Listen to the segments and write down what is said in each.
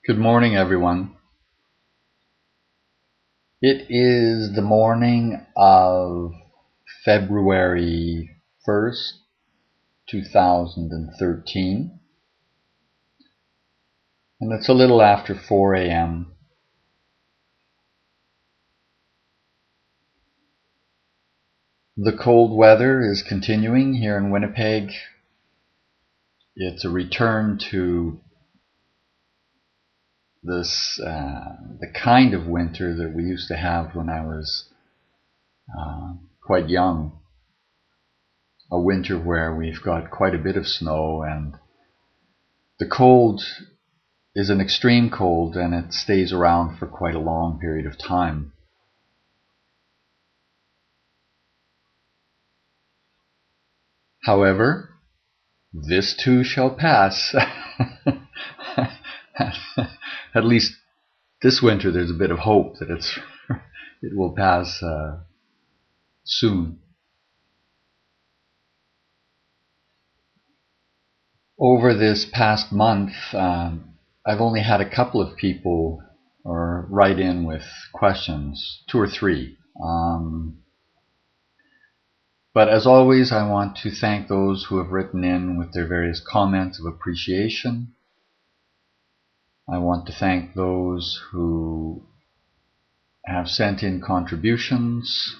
Good morning, everyone. It is the morning of February 1st, 2013, and it's a little after 4 a.m. The cold weather is continuing here in Winnipeg. It's a return to the kind of winter that we used to have when I was quite young. A winter where we've got quite a bit of snow, and the cold is an extreme cold, and it stays around for quite a long period of time. However, this too shall pass. At least this winter there's a bit of hope that it will pass soon. Over this past month, I've only had a couple of people write in with questions, 2 or 3. But as always, I want to thank those who have written in with their various comments of appreciation. I want to thank those who have sent in contributions.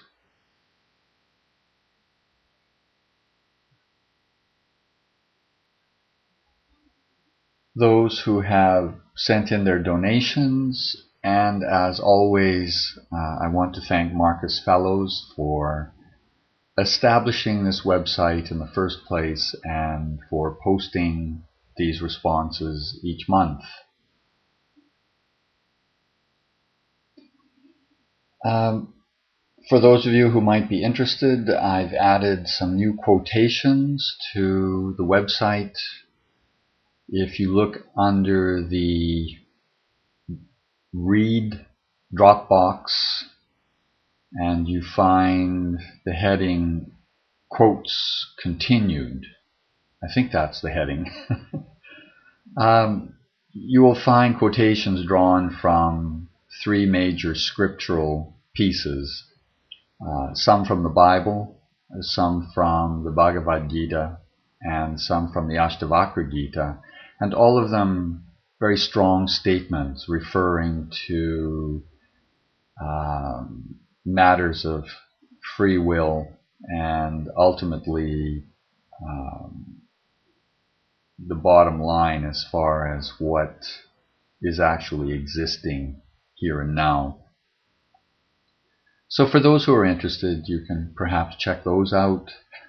Those who have sent in their donations, and as always, I want to thank Marcus Fellows for establishing this website in the first place and for posting these responses each month. For those of you who might be interested, I've added some new quotations to the website. If you look under the Read drop box and you find the heading Quotes Continued, I think that's the heading, you will find quotations drawn from 3 major scriptural pieces, some from the Bible, some from the Bhagavad Gita, and some from the Ashtavakra Gita, and all of them very strong statements referring to matters of free will and ultimately the bottom line as far as what is actually existing here and now. So for those who are interested, you can perhaps check those out.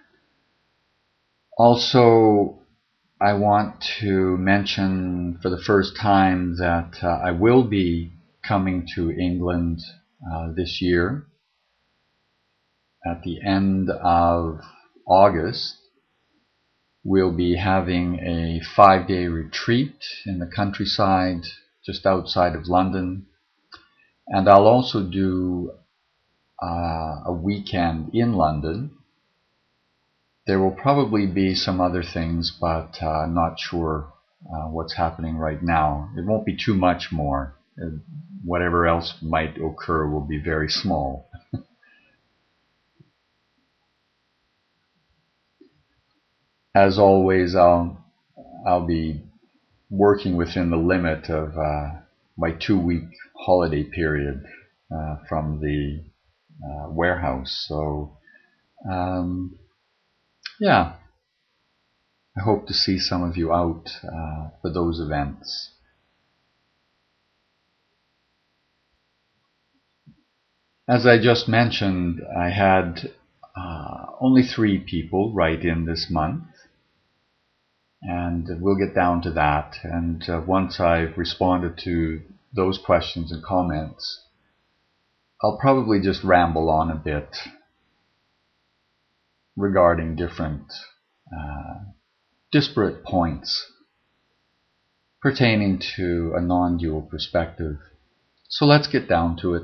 Also, I want to mention for the first time that I will be coming to England this year. At the end of August, we'll be having a 5-day retreat in the countryside just outside of London. And I'll also do a weekend in London. There will probably be some other things, but I'm not sure what's happening right now. It won't be too much more. Whatever else might occur will be very small. As always, I'll be working within the limit of my 2-week holiday period from the warehouse. So, yeah, I hope to see some of you out for those events. As I just mentioned, I had only 3 people write in this month, and we'll get down to that. And once I've responded to those questions and comments, I'll probably just ramble on a bit regarding different disparate points pertaining to a non-dual perspective. So let's get down to it.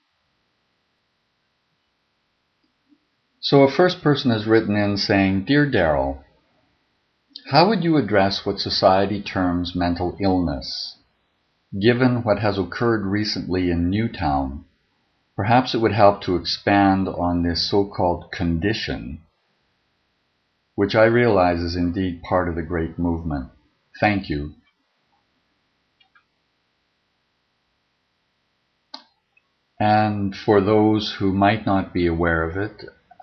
So a first person has written in saying, "Dear Daryl, how would you address what society terms mental illness? given what has occurred recently in Newtown, perhaps it would help to expand on this so-called condition, which I realize is indeed part of the great movement. Thank you. And for those who might not be aware of it,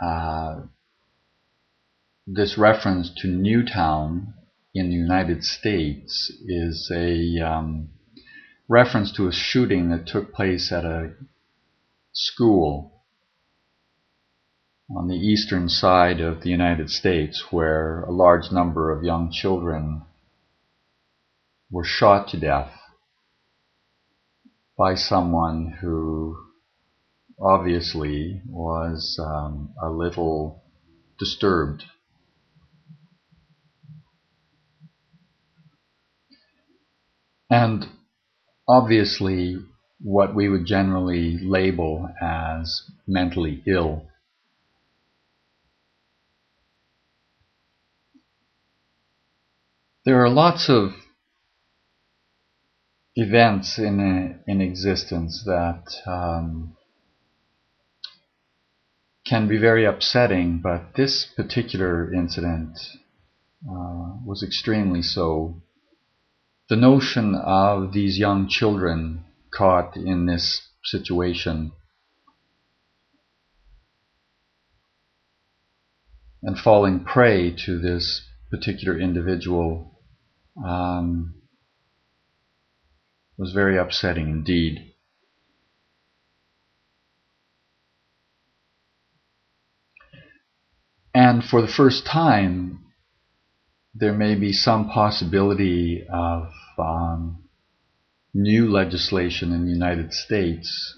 this reference to Newtown in the United States is a reference to a shooting that took place at a school on the eastern side of the United States, where a large number of young children were shot to death by someone who obviously was a little disturbed. And obviously what we would generally label as mentally ill. There are lots of events in existence that can be very upsetting, but this particular incident was extremely so. The notion of these young children caught in this situation and falling prey to this particular individual was very upsetting indeed. And for the first time, there may be some possibility of new legislation in the United States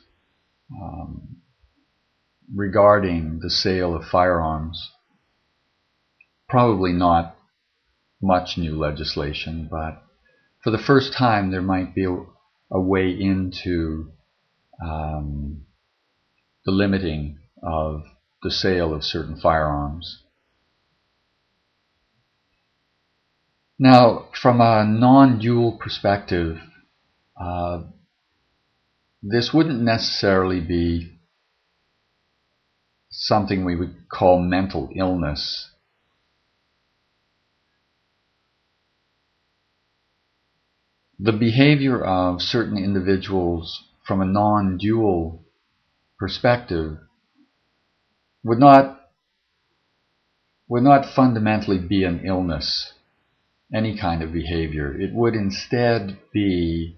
regarding the sale of firearms. Probably not much new legislation, but for the first time there might be a way into the limiting of the sale of certain firearms. Now, from a non-dual perspective, this wouldn't necessarily be something we would call mental illness. The behavior of certain individuals from a non-dual perspective would not fundamentally be an illness, any kind of behavior. It would instead be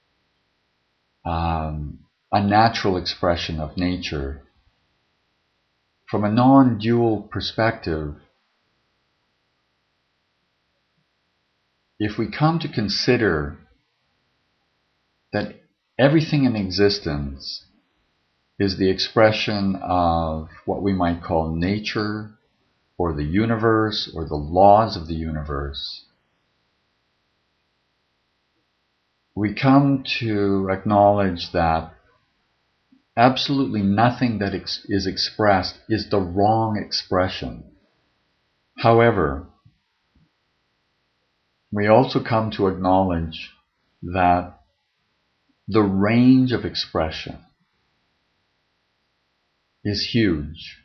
a natural expression of nature. From a non-dual perspective, if we come to consider that everything in existence is the expression of what we might call nature, or the universe, or the laws of the universe, we come to acknowledge that absolutely nothing that is expressed is the wrong expression. However, we also come to acknowledge that the range of expression is huge,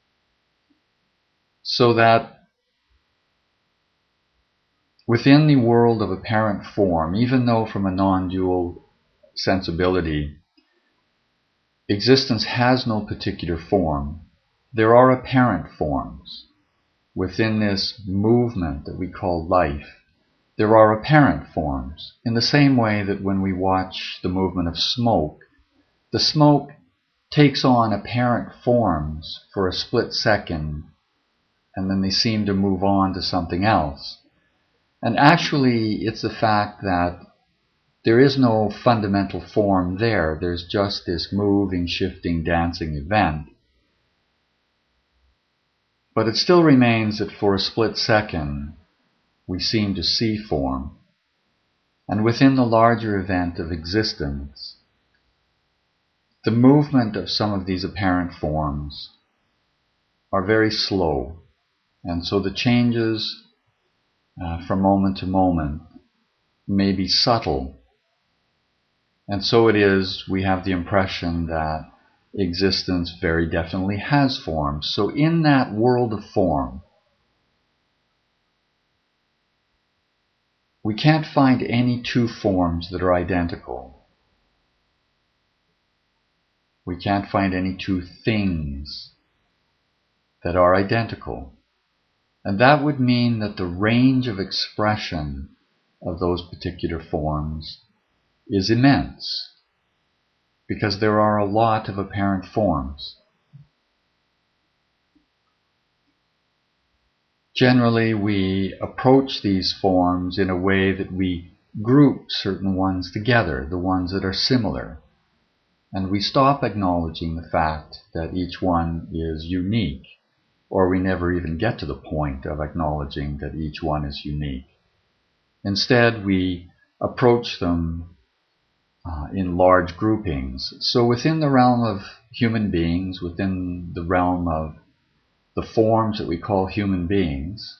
so that within the world of apparent form, even though from a non-dual sensibility, existence has no particular form, there are apparent forms. Within this movement that we call life, there are apparent forms, in the same way that when we watch the movement of smoke, the smoke takes on apparent forms for a split second, and then they seem to move on to something else. And actually, it's the fact that there is no fundamental form there. There's just this moving, shifting, dancing event. But it still remains that for a split second, we seem to see form. And within the larger event of existence, the movement of some of these apparent forms are very slow. And so the changes from moment to moment may be subtle, And so it is, we have the impression that existence very definitely has forms. So in that world of form, we can't find any two forms that are identical. We can't find any two things that are identical. And that would mean that the range of expression of those particular forms is immense, because there are a lot of apparent forms. Generally, we approach these forms in a way that we group certain ones together, the ones that are similar, and we stop acknowledging the fact that each one is unique, or we never even get to the point of acknowledging that each one is unique. Instead, we approach them in large groupings. So within the realm of human beings, within the realm of the forms that we call human beings,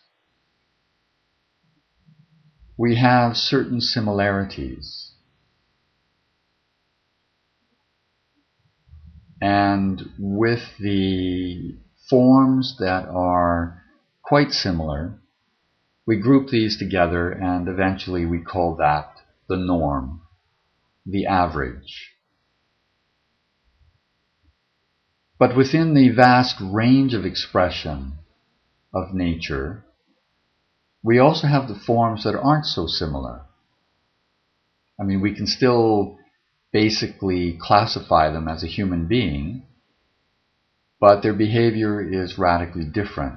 we have certain similarities. And with the forms that are quite similar, we group these together, and eventually we call that the norm, the average. But within the vast range of expression of nature, we also have the forms that aren't so similar. I mean, we can still basically classify them as a human being, but their behavior is radically different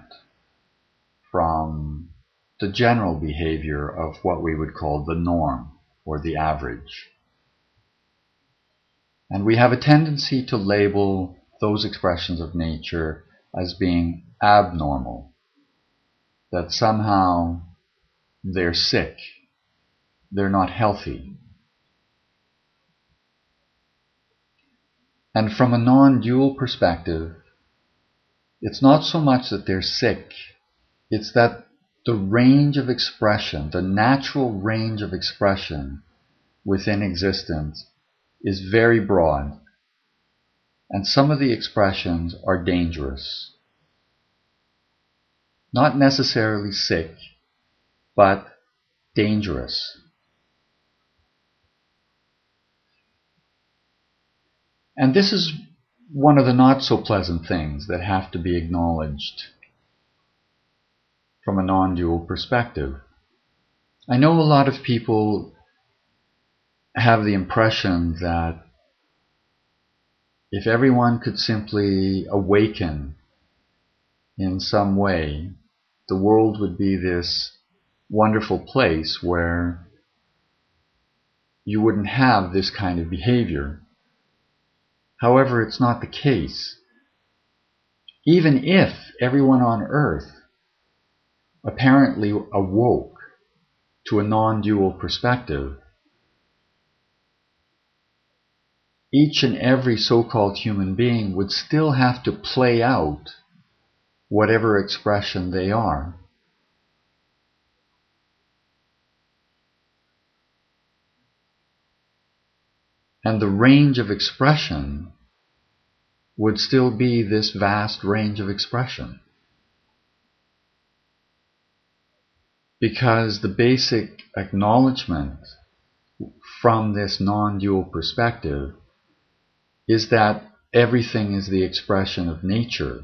from the general behavior of what we would call the norm or the average. And we have a tendency to label those expressions of nature as being abnormal, that somehow they're sick, they're not healthy. And from a non-dual perspective, it's not so much that they're sick, it's that the range of expression, the natural range of expression within existence is very broad. And some of the expressions are dangerous. Not necessarily sick, but dangerous. And this is one of the not so pleasant things that have to be acknowledged from a non-dual perspective. I know a lot of people have the impression that if everyone could simply awaken in some way, the world would be this wonderful place where you wouldn't have this kind of behavior. However, it's not the case. Even if everyone on earth apparently awoke to a non-dual perspective, each and every so-called human being would still have to play out whatever expression they are. And the range of expression would still be this vast range of expression. Because the basic acknowledgement from this non-dual perspective is that everything is the expression of nature,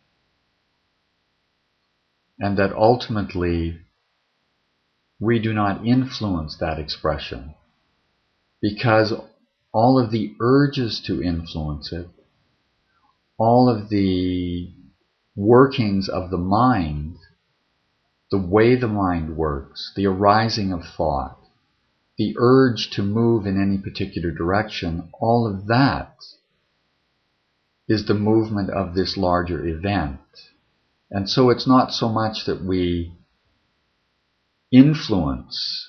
and that ultimately we do not influence that expression, because all of the urges to influence it, all of the workings of the mind, the way the mind works, the arising of thought, the urge to move in any particular direction, all of that is the movement of this larger event. And so it's not so much that we influence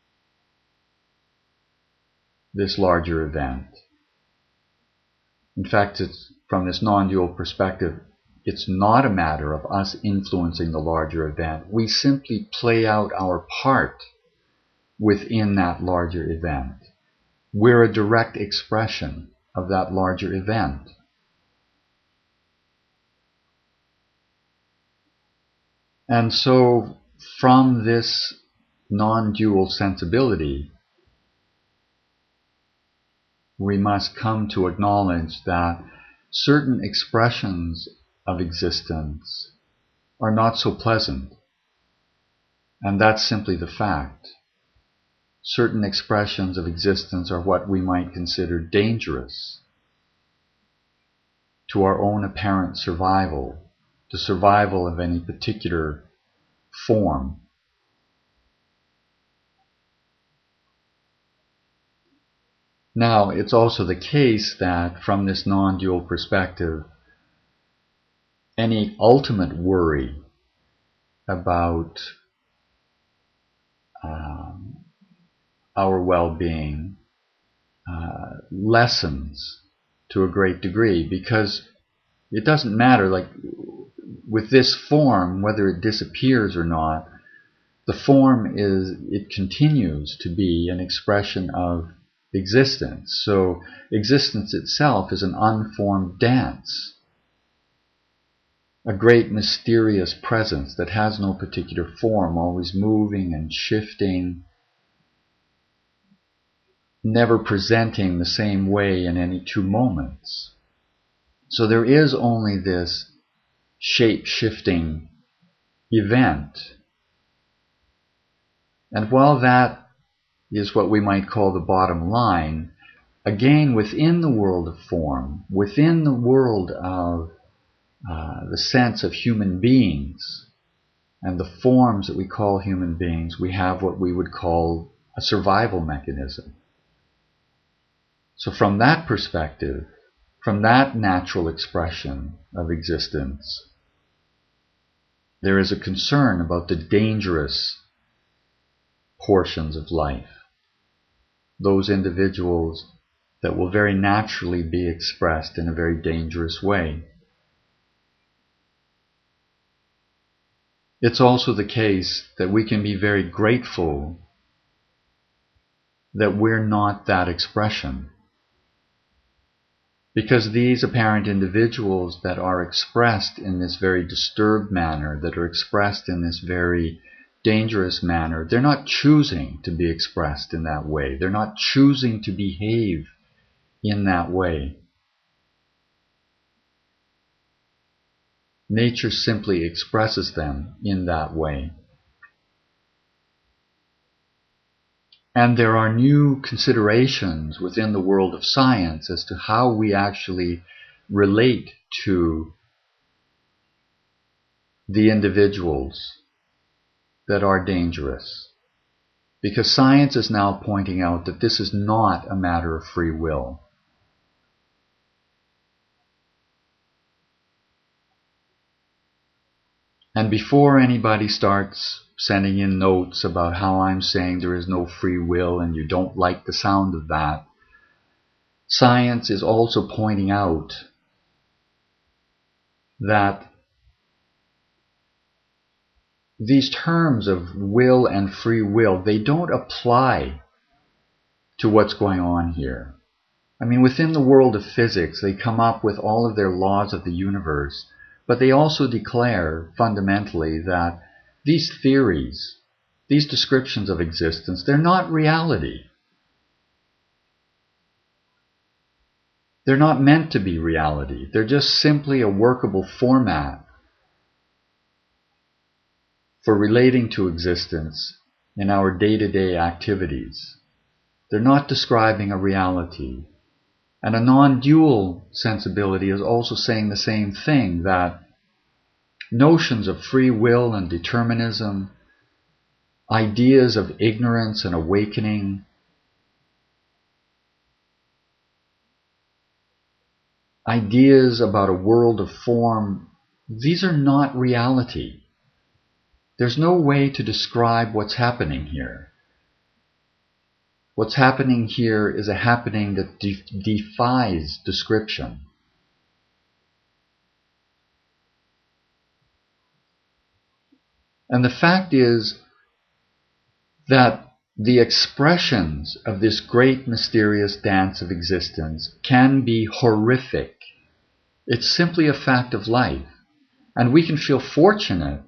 this larger event. In fact, it's from this non-dual perspective, it's not a matter of us influencing the larger event. We simply play out our part within that larger event. We're a direct expression of that larger event. And so, from this non-dual sensibility, we must come to acknowledge that certain expressions of existence are not so pleasant. And that's simply the fact. Certain expressions of existence are what we might consider dangerous to our own apparent survival, the survival of any particular form. Now, it's also the case that from this non-dual perspective, any ultimate worry about our well-being lessens to a great degree, because it doesn't matter, like with this form, whether it disappears or not, the form it continues to be an expression of existence. So existence itself is an unformed dance, a great mysterious presence that has no particular form, always moving and shifting, never presenting the same way in any two moments. So there is only this shape-shifting event. And while that is what we might call the bottom line, again, within the world of form, within the world of the sense of human beings and the forms that we call human beings, we have what we would call a survival mechanism. So from that perspective, from that natural expression of existence, there is a concern about the dangerous portions of life, those individuals that will very naturally be expressed in a very dangerous way. It's also the case that we can be very grateful that we're not that expression, because these apparent individuals that are expressed in this very disturbed manner, that are expressed in this very dangerous manner, they're not choosing to be expressed in that way. They're not choosing to behave in that way. Nature simply expresses them in that way. And there are new considerations within the world of science as to how we actually relate to the individuals that are dangerous. Because science is now pointing out that this is not a matter of free will. And before anybody starts sending in notes about how I'm saying there is no free will and you don't like the sound of that, science is also pointing out that these terms of will and free will, they don't apply to what's going on here. I mean, within the world of physics, they come up with all of their laws of the universe, but they also declare fundamentally that these theories, these descriptions of existence, they're not reality. They're not meant to be reality. They're just simply a workable format for relating to existence in our day-to-day activities. They're not describing a reality. And a non-dual sensibility is also saying the same thing, that notions of free will and determinism, ideas of ignorance and awakening, ideas about a world of form, these are not reality. There's no way to describe what's happening here. What's happening here is a happening that defies description. And the fact is that the expressions of this great mysterious dance of existence can be horrific. It's simply a fact of life. And we can feel fortunate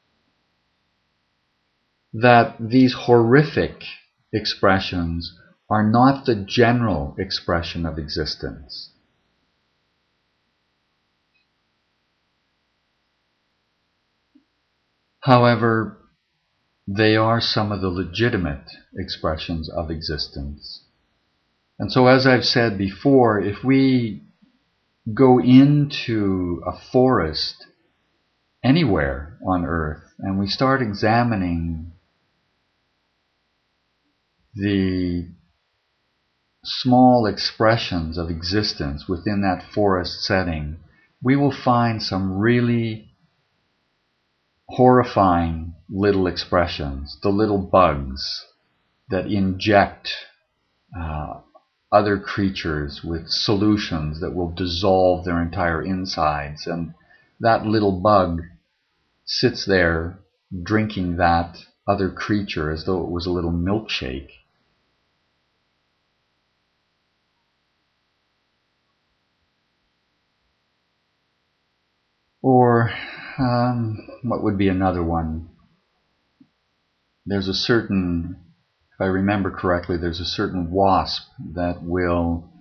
that these horrific expressions are not the general expression of existence. However, they are some of the legitimate expressions of existence. And so, as I've said before, if we go into a forest anywhere on Earth and we start examining the small expressions of existence within that forest setting, we will find some really horrifying little expressions, the little bugs that inject other creatures with solutions that will dissolve their entire insides, and that little bug sits there drinking that other creature as though it was a little milkshake. Or what would be another one? There's a certain, if I remember correctly, there's a certain wasp that will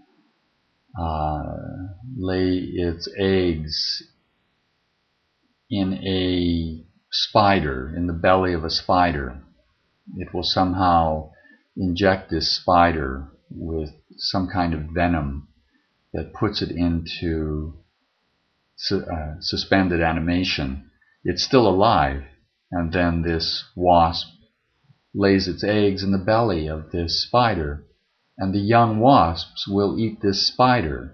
lay its eggs in a spider, in the belly of a spider. It will somehow inject this spider with some kind of venom that puts it into suspended animation. It's still alive, and then this wasp lays its eggs in the belly of this spider, and the young wasps will eat this spider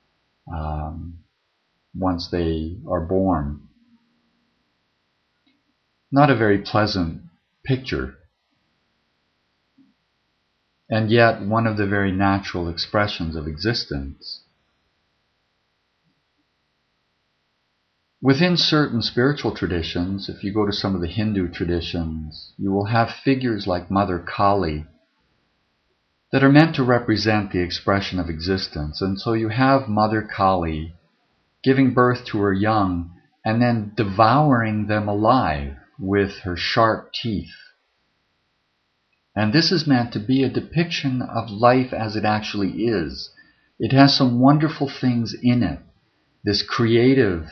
once they are born. Not a very pleasant picture, and yet one of the very natural expressions of existence. Within certain spiritual traditions, if you go to some of the Hindu traditions, you will have figures like Mother Kali that are meant to represent the expression of existence. And so you have Mother Kali giving birth to her young and then devouring them alive with her sharp teeth. And this is meant to be a depiction of life as it actually is. It has some wonderful things in it. This creative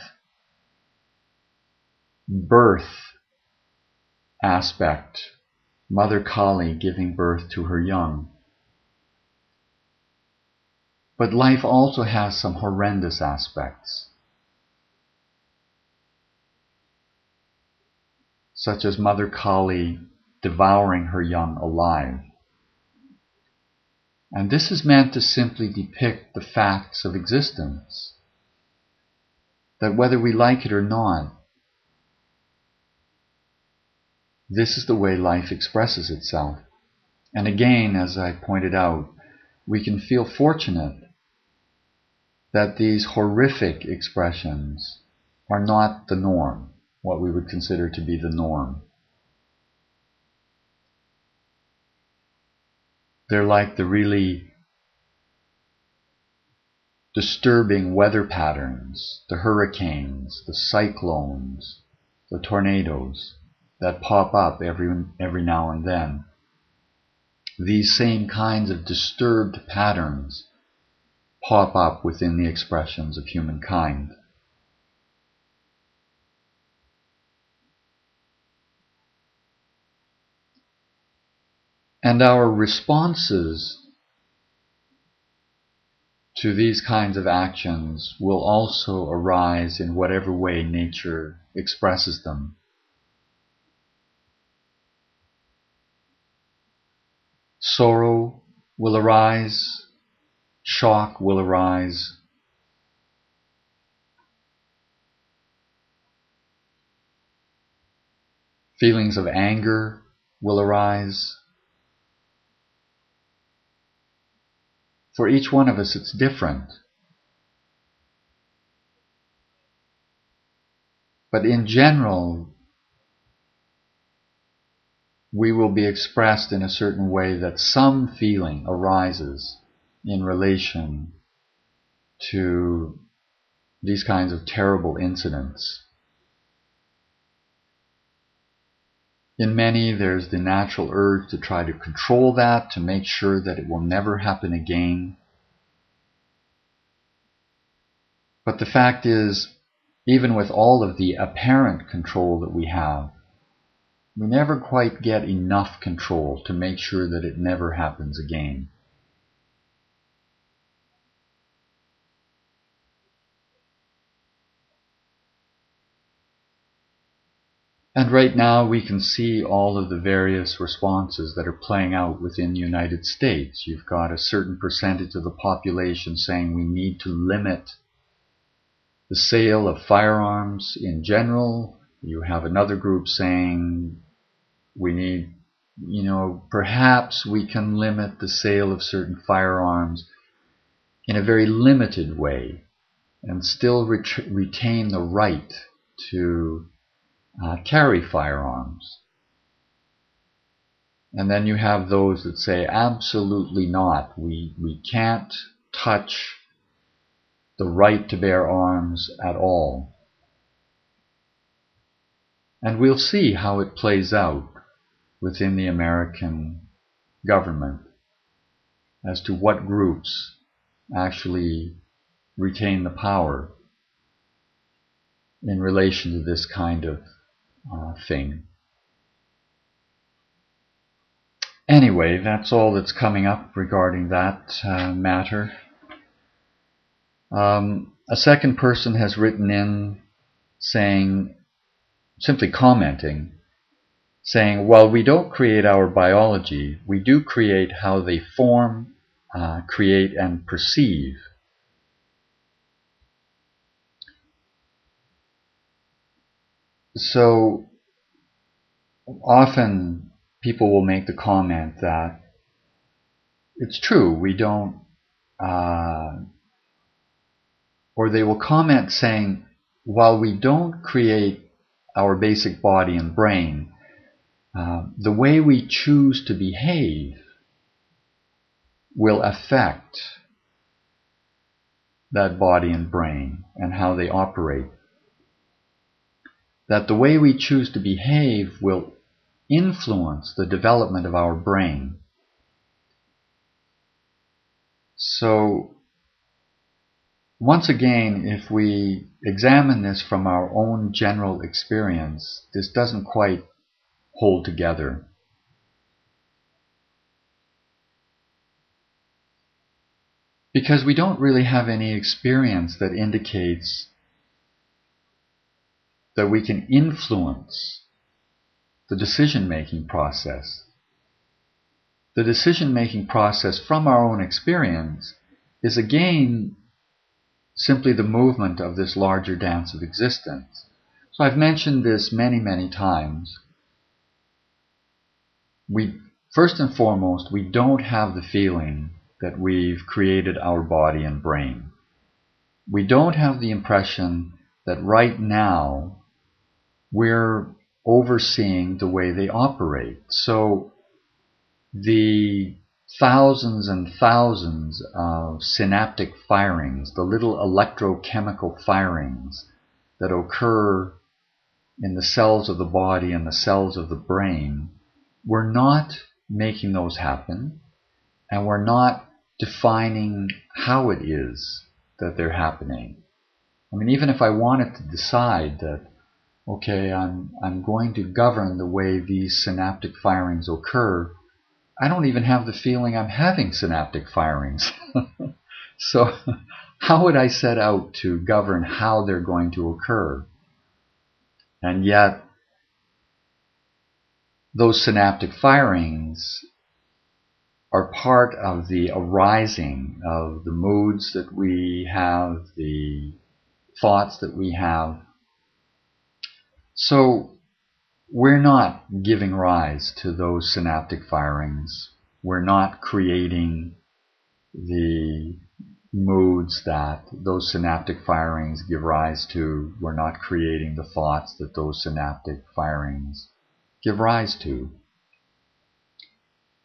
birth aspect, Mother Kali giving birth to her young. But life also has some horrendous aspects, such as Mother Kali devouring her young alive. And this is meant to simply depict the facts of existence, that whether we like it or not, this is the way life expresses itself. And again, as I pointed out, we can feel fortunate that these horrific expressions are not the norm, what we would consider to be the norm. They're like the really disturbing weather patterns, the hurricanes, the cyclones, the tornadoes that pop up every now and then. These same kinds of disturbed patterns pop up within the expressions of humankind. And our responses to these kinds of actions will also arise in whatever way nature expresses them. Sorrow will arise, shock will arise, feelings of anger will arise. For each one of us, it's different. But in general, we will be expressed in a certain way that some feeling arises in relation to these kinds of terrible incidents. In many, there's the natural urge to try to control that, to make sure that it will never happen again. But the fact is, even with all of the apparent control that we have, we never quite get enough control to make sure that it never happens again. And right now we can see all of the various responses that are playing out within the United States. You've got a certain percentage of the population saying we need to limit the sale of firearms in general. You have another group saying we need, perhaps we can limit the sale of certain firearms in a very limited way and still retain the right to carry firearms. And then you have those that say absolutely not. We can't touch the right to bear arms at all. And we'll see how it plays out within the American government as to what groups actually retain the power in relation to this kind of thing. Anyway, that's all that's coming up regarding that matter. A second person has written in saying, simply commenting, saying, while we don't create our biology, we do create how they form, create, and perceive. So often people will make the comment that it's true, we don't, or they will comment saying, while we don't create our basic body and brain, the way we choose to behave will affect that body and brain and how they operate. That the way we choose to behave will influence the development of our brain. So, once again, if we examine this from our own general experience, this doesn't quite hold together. Because we don't really have any experience that indicates that we can influence the decision-making process. The decision-making process from our own experience is again simply the movement of this larger dance of existence. So I've mentioned this many, many times. First and foremost, we don't have the feeling that we've created our body and brain. We don't have the impression that right now we're overseeing the way they operate. So the thousands and thousands of synaptic firings, the little electrochemical firings that occur in the cells of the body and the cells of the brain, we're not making those happen, and we're not defining how it is that they're happening. I mean, even if I wanted to decide that, okay, I'm going to govern the way these synaptic firings occur, I don't even have the feeling I'm having synaptic firings. So how would I set out to govern how they're going to occur? And yet, those synaptic firings are part of the arising of the moods that we have, the thoughts that we have. So we're not giving rise to those synaptic firings. We're not creating the moods that those synaptic firings give rise to. We're not creating the thoughts that those synaptic firings give rise to.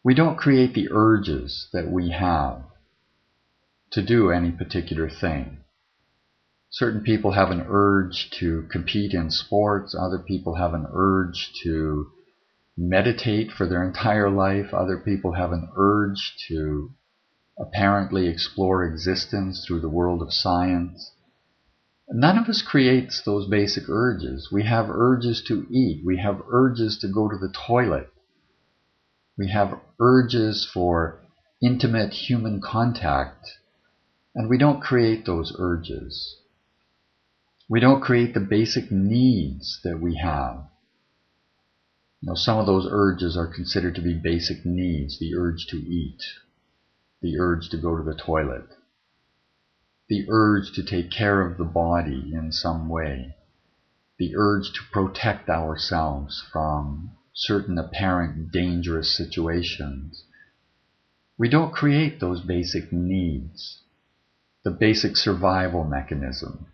We don't create the urges that we have to do any particular thing. Certain people have an urge to compete in sports. Other people have an urge to meditate for their entire life. Other people have an urge to apparently explore existence through the world of science. None of us creates those basic urges. We have urges to eat. We have urges to go to the toilet. We have urges for intimate human contact, and we don't create those urges. We don't create the basic needs that we have. Some of those urges are considered to be basic needs: the urge to eat, the urge to go to the toilet, the urge to take care of the body in some way, the urge to protect ourselves from certain apparent dangerous situations. We don't create those basic needs, the basic survival mechanism.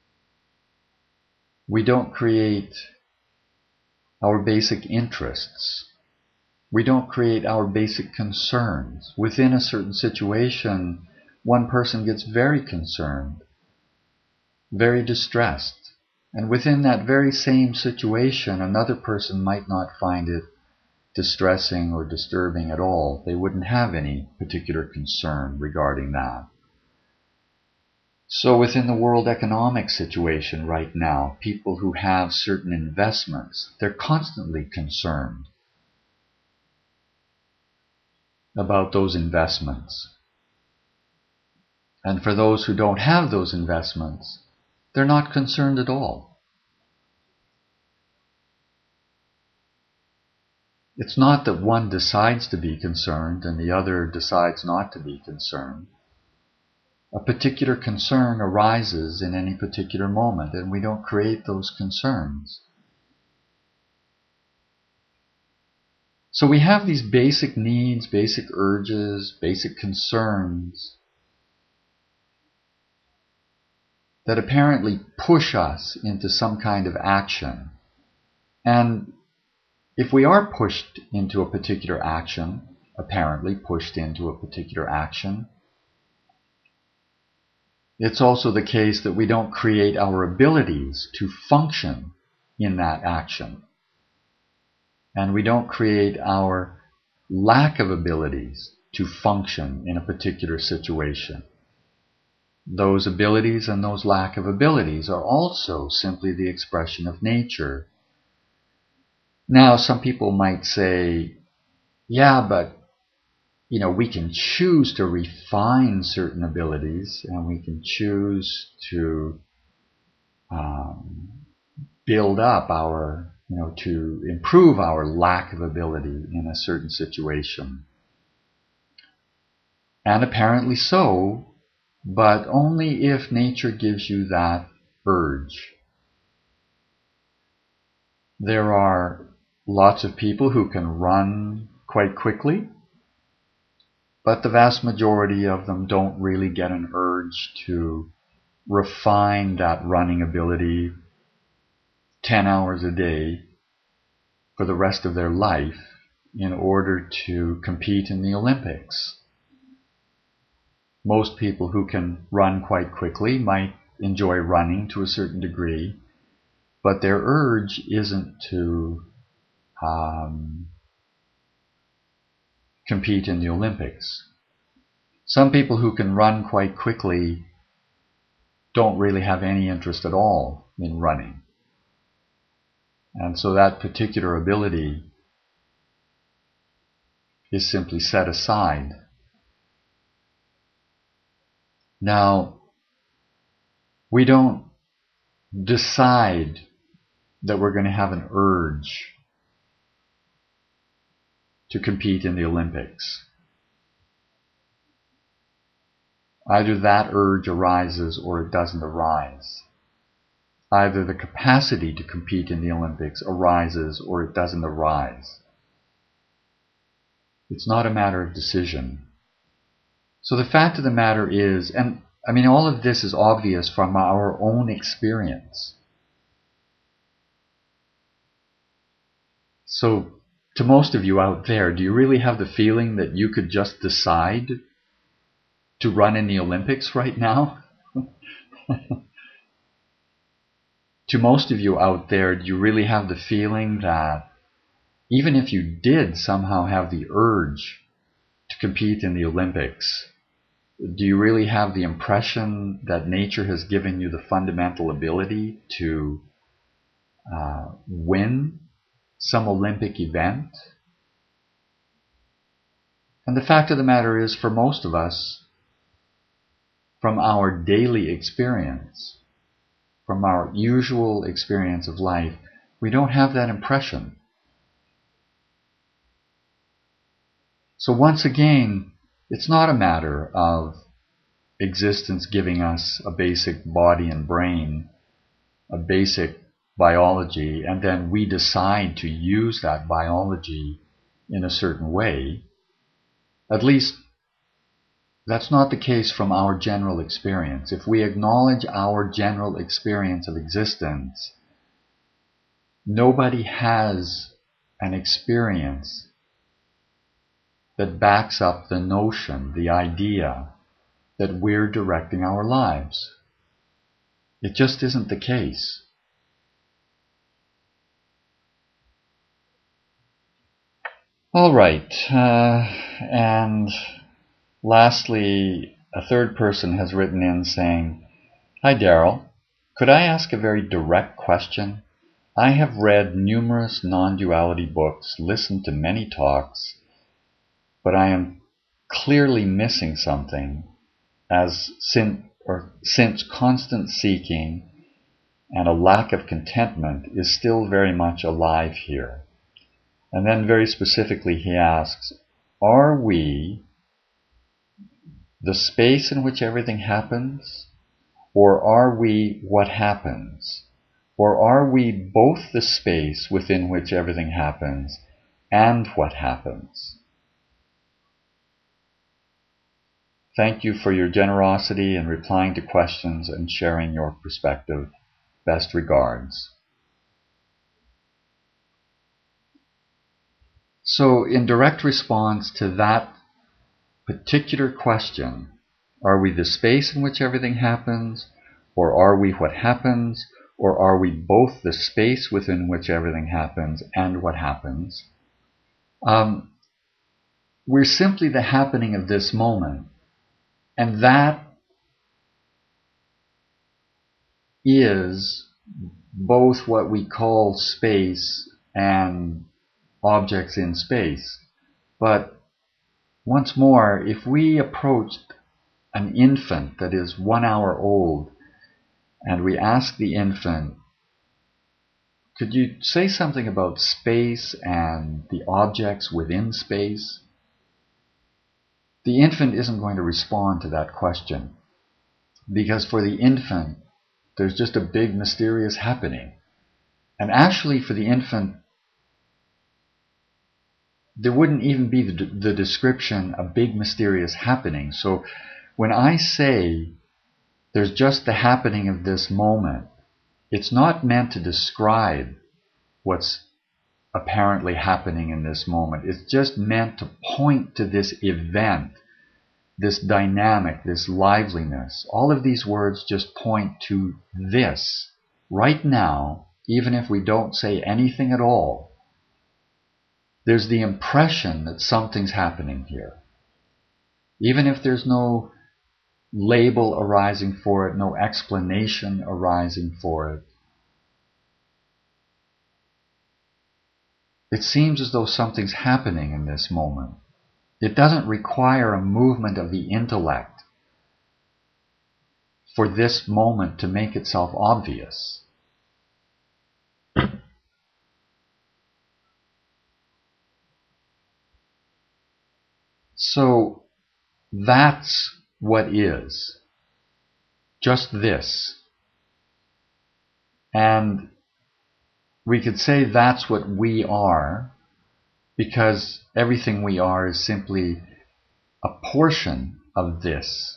We don't create our basic interests. We don't create our basic concerns. Within a certain situation, one person gets very concerned, very distressed. And within that very same situation, another person might not find it distressing or disturbing at all. They wouldn't have any particular concern regarding that. So within the world economic situation right now, people who have certain investments, they're constantly concerned about those investments. And for those who don't have those investments, they're not concerned at all. It's not that one decides to be concerned and the other decides not to be concerned. A particular concern arises in any particular moment, and we don't create those concerns. So we have these basic needs, basic urges, basic concerns that apparently push us into some kind of action. And if we are pushed into a particular action, apparently pushed into a particular action, it's also the case that we don't create our abilities to function in that action. And we don't create our lack of abilities to function in a particular situation. Those abilities and those lack of abilities are also simply the expression of nature. Now, some people might say, yeah, but we can choose to refine certain abilities, and we can choose to build up our, to improve our lack of ability in a certain situation. And apparently so, but only if nature gives you that urge. There are lots of people who can run quite quickly, but the vast majority of them don't really get an urge to refine that running ability 10 hours a day for the rest of their life in order to compete in the Olympics. Most people who can run quite quickly might enjoy running to a certain degree, but their urge isn't to compete in the Olympics. Some people who can run quite quickly don't really have any interest at all in running. And so that particular ability is simply set aside. Now, we don't decide that we're going to have an urge to compete in the Olympics. Either that urge arises or it doesn't arise. Either the capacity to compete in the Olympics arises or it doesn't arise. It's not a matter of decision. So the fact of the matter is, and all of this is obvious from our own experience. So to most of you out there, do you really have the feeling that you could just decide to run in the Olympics right now? To most of you out there, do you really have the feeling that even if you did somehow have the urge to compete in the Olympics, do you really have the impression that nature has given you the fundamental ability to win some Olympic event? And the fact of the matter is, for most of us, from our daily experience, from our usual experience of life, we don't have that impression. So once again, it's not a matter of existence giving us a basic body and brain, a basic biology, and then we decide to use that biology in a certain way. At least that's not the case from our general experience. If we acknowledge our general experience of existence, nobody has an experience that backs up the notion, the idea, that we're directing our lives. It just isn't the case. All right, and lastly, a third person has written in saying, "Hi Daryl, could I ask a very direct question? I have read numerous non-duality books, listened to many talks, but I am clearly missing something, since constant seeking and a lack of contentment is still very much alive here." And then very specifically he asks, are we the space in which everything happens? Or are we what happens? Or are we both the space within which everything happens and what happens? Thank you for your generosity in replying to questions and sharing your perspective. Best regards. So in direct response to that particular question, are we the space in which everything happens, or are we what happens, or are we both the space within which everything happens and what happens? We're simply the happening of this moment, and that is both what we call space and objects in space. But once more, if we approached an infant that is 1 hour old and we ask the infant, could you say something about space and the objects within space? The infant isn't going to respond to that question, because for the infant, there's just a big mysterious happening. And actually for the infant, there wouldn't even be the description, a big mysterious happening. So when I say there's just the happening of this moment, it's not meant to describe what's apparently happening in this moment. It's just meant to point to this event, this dynamic, this liveliness. All of these words just point to this. Right now, even if we don't say anything at all, there's the impression that something's happening here. Even if there's no label arising for it, no explanation arising for it, it seems as though something's happening in this moment. It doesn't require a movement of the intellect for this moment to make itself obvious. So that's what is. Just this. And we could say that's what we are, because everything we are is simply a portion of this.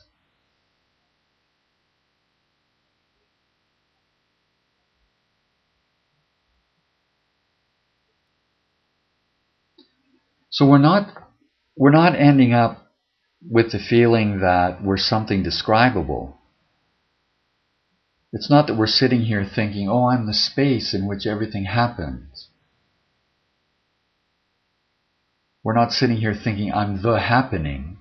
So we're not ending up with the feeling that we're something describable. It's not that we're sitting here thinking, oh, I'm the space in which everything happens. We're not sitting here thinking, I'm the happening.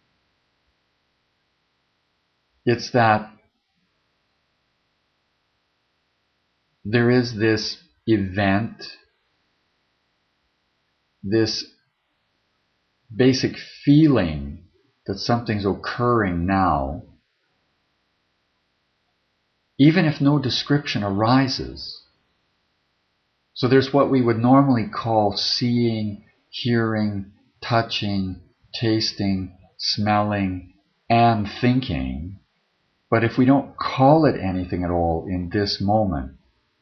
It's that there is this event, this basic feeling that something's occurring now, even if no description arises. So there's what we would normally call seeing, hearing, touching, tasting, smelling, and thinking. But if we don't call it anything at all in this moment,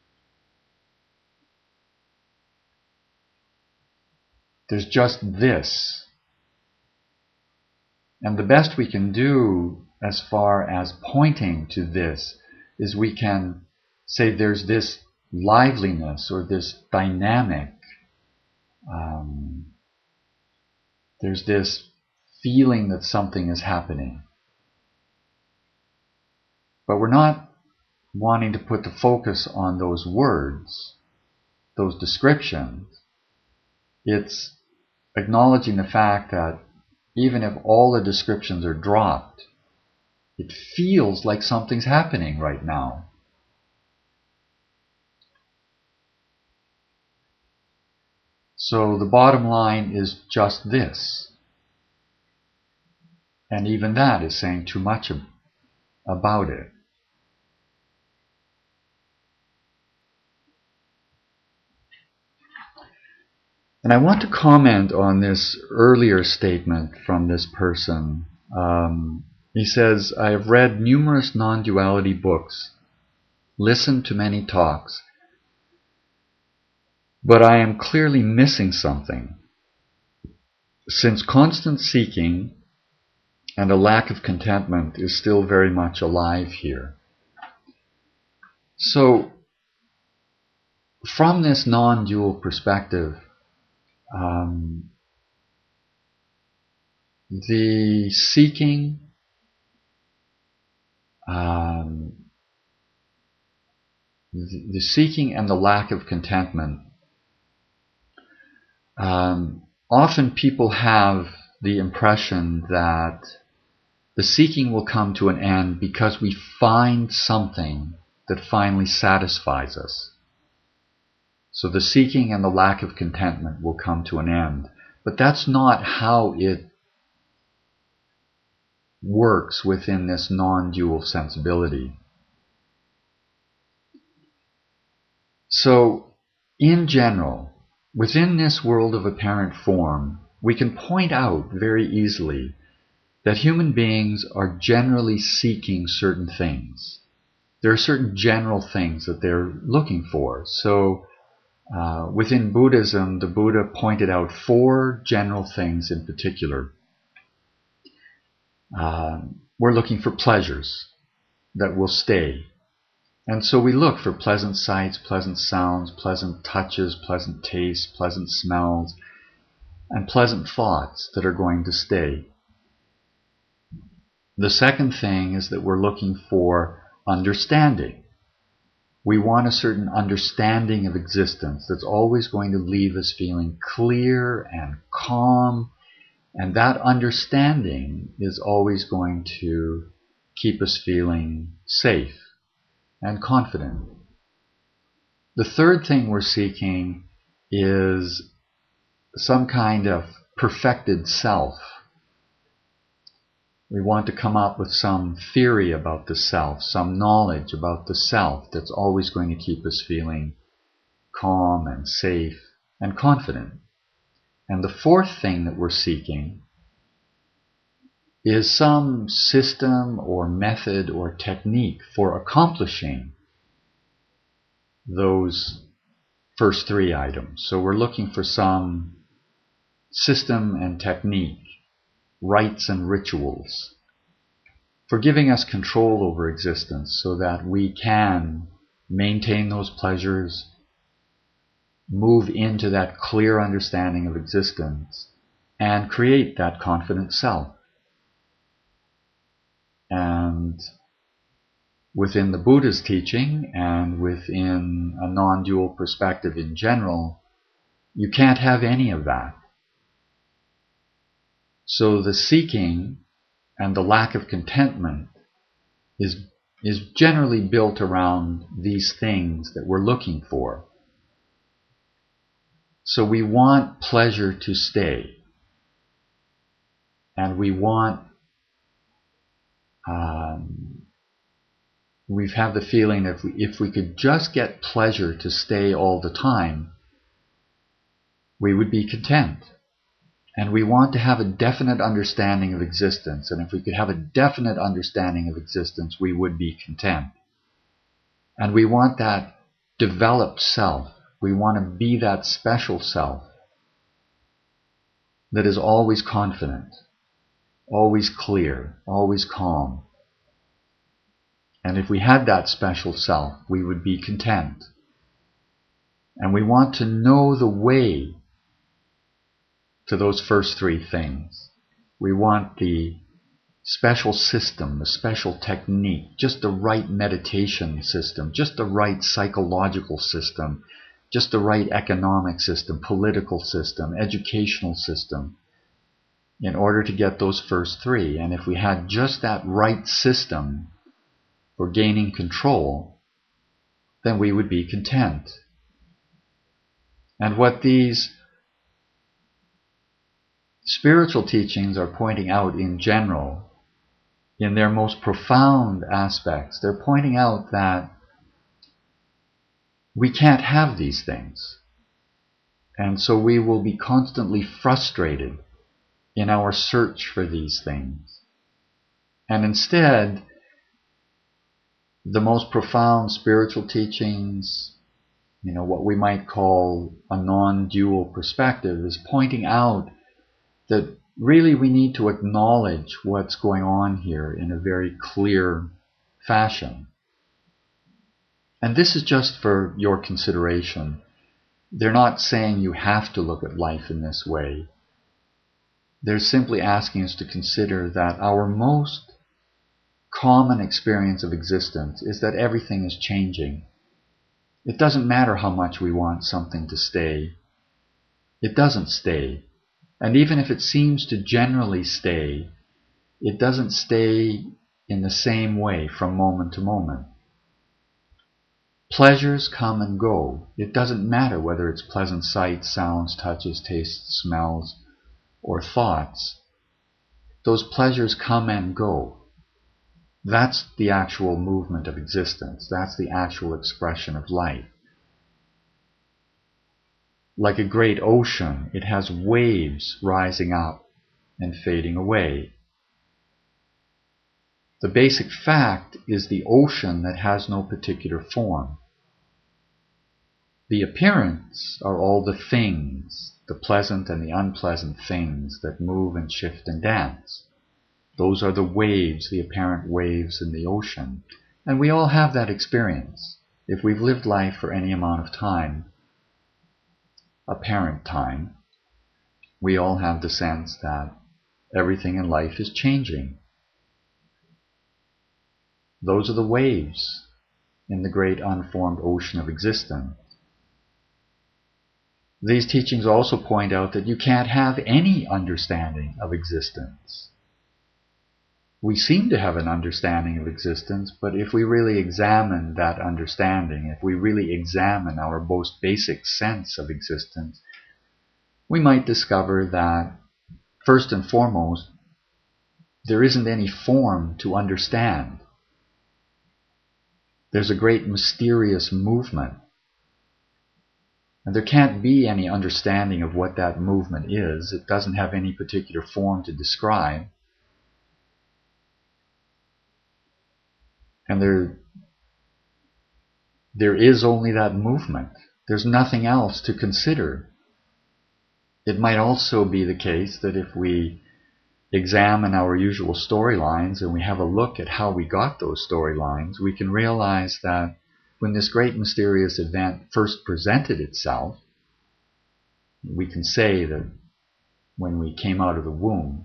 there's just this. And the best we can do as far as pointing to this is we can say there's this liveliness or this dynamic. There's this feeling that something is happening. But we're not wanting to put the focus on those words, those descriptions. It's acknowledging the fact that even if all the descriptions are dropped, it feels like something's happening right now. So the bottom line is just this. And even that is saying too much about it. And I want to comment on this earlier statement from this person. He says, I have read numerous non-duality books, listened to many talks, but I am clearly missing something. Since constant seeking and a lack of contentment is still very much alive here. So, from this non-dual perspective, the seeking, the seeking and the lack of contentment, often people have the impression that the seeking will come to an end because we find something that finally satisfies us. So the seeking and the lack of contentment will come to an end. But that's not how it works within this non-dual sensibility. So, in general, within this world of apparent form, we can point out very easily that human beings are generally seeking certain things. There are certain general things that they're looking for. So, within Buddhism, the Buddha pointed out 4 general things in particular. We're looking for pleasures that will stay. And so we look for pleasant sights, pleasant sounds, pleasant touches, pleasant tastes, pleasant smells, and pleasant thoughts that are going to stay. The second thing is that we're looking for understanding. We want a certain understanding of existence that's always going to leave us feeling clear and calm, and that understanding is always going to keep us feeling safe and confident. The third thing we're seeking is some kind of perfected self. We want to come up with some theory about the self, some knowledge about the self that's always going to keep us feeling calm and safe and confident. And the fourth thing that we're seeking is some system or method or technique for accomplishing those first 3 items. So we're looking for some system and technique, rites and rituals, for giving us control over existence so that we can maintain those pleasures, move into that clear understanding of existence, and create that confident self. And within the Buddha's teaching and within a non-dual perspective in general, you can't have any of that. So the seeking and the lack of contentment is generally built around these things that we're looking for. So we want pleasure to stay. And we want, we have the feeling that if we could just get pleasure to stay all the time, we would be content. And we want to have a definite understanding of existence. And if we could have a definite understanding of existence, we would be content. And we want that developed self. We want to be that special self that is always confident, always clear, always calm. And if we had that special self, we would be content. And we want to know the way to those first three things. We want the special system, the special technique, just the right meditation system, just the right psychological system, just the right economic system, political system, educational system, in order to get those first three. And if we had just that right system for gaining control, then we would be content. And what these spiritual teachings are pointing out in general, in their most profound aspects, they're pointing out that we can't have these things. And so we will be constantly frustrated in our search for these things. And instead, the most profound spiritual teachings, what we might call a non-dual perspective, is pointing out that really we need to acknowledge what's going on here in a very clear fashion. And this is just for your consideration. They're not saying you have to look at life in this way. They're simply asking us to consider that our most common experience of existence is that everything is changing. It doesn't matter how much we want something to stay. It doesn't stay. And even if it seems to generally stay, it doesn't stay in the same way from moment to moment. Pleasures come and go. It doesn't matter whether it's pleasant sights, sounds, touches, tastes, smells, or thoughts. Those pleasures come and go. That's the actual movement of existence. That's the actual expression of life. Like a great ocean, it has waves rising up and fading away. The basic fact is the ocean that has no particular form. The appearance are all the things, the pleasant and the unpleasant things that move and shift and dance. Those are the waves, the apparent waves in the ocean. And we all have that experience. If we've lived life for any amount of time, apparent time, we all have the sense that everything in life is changing. Those are the waves in the great unformed ocean of existence. These teachings also point out that you can't have any understanding of existence. We seem to have an understanding of existence, but if we really examine that understanding, if we really examine our most basic sense of existence, we might discover that, first and foremost, there isn't any form to understand. There's a great mysterious movement. And there can't be any understanding of what that movement is. It doesn't have any particular form to describe. And there is only that movement. There's nothing else to consider. It might also be the case that if we examine our usual storylines and we have a look at how we got those storylines, we can realize that when this great mysterious event first presented itself, we can say that when we came out of the womb.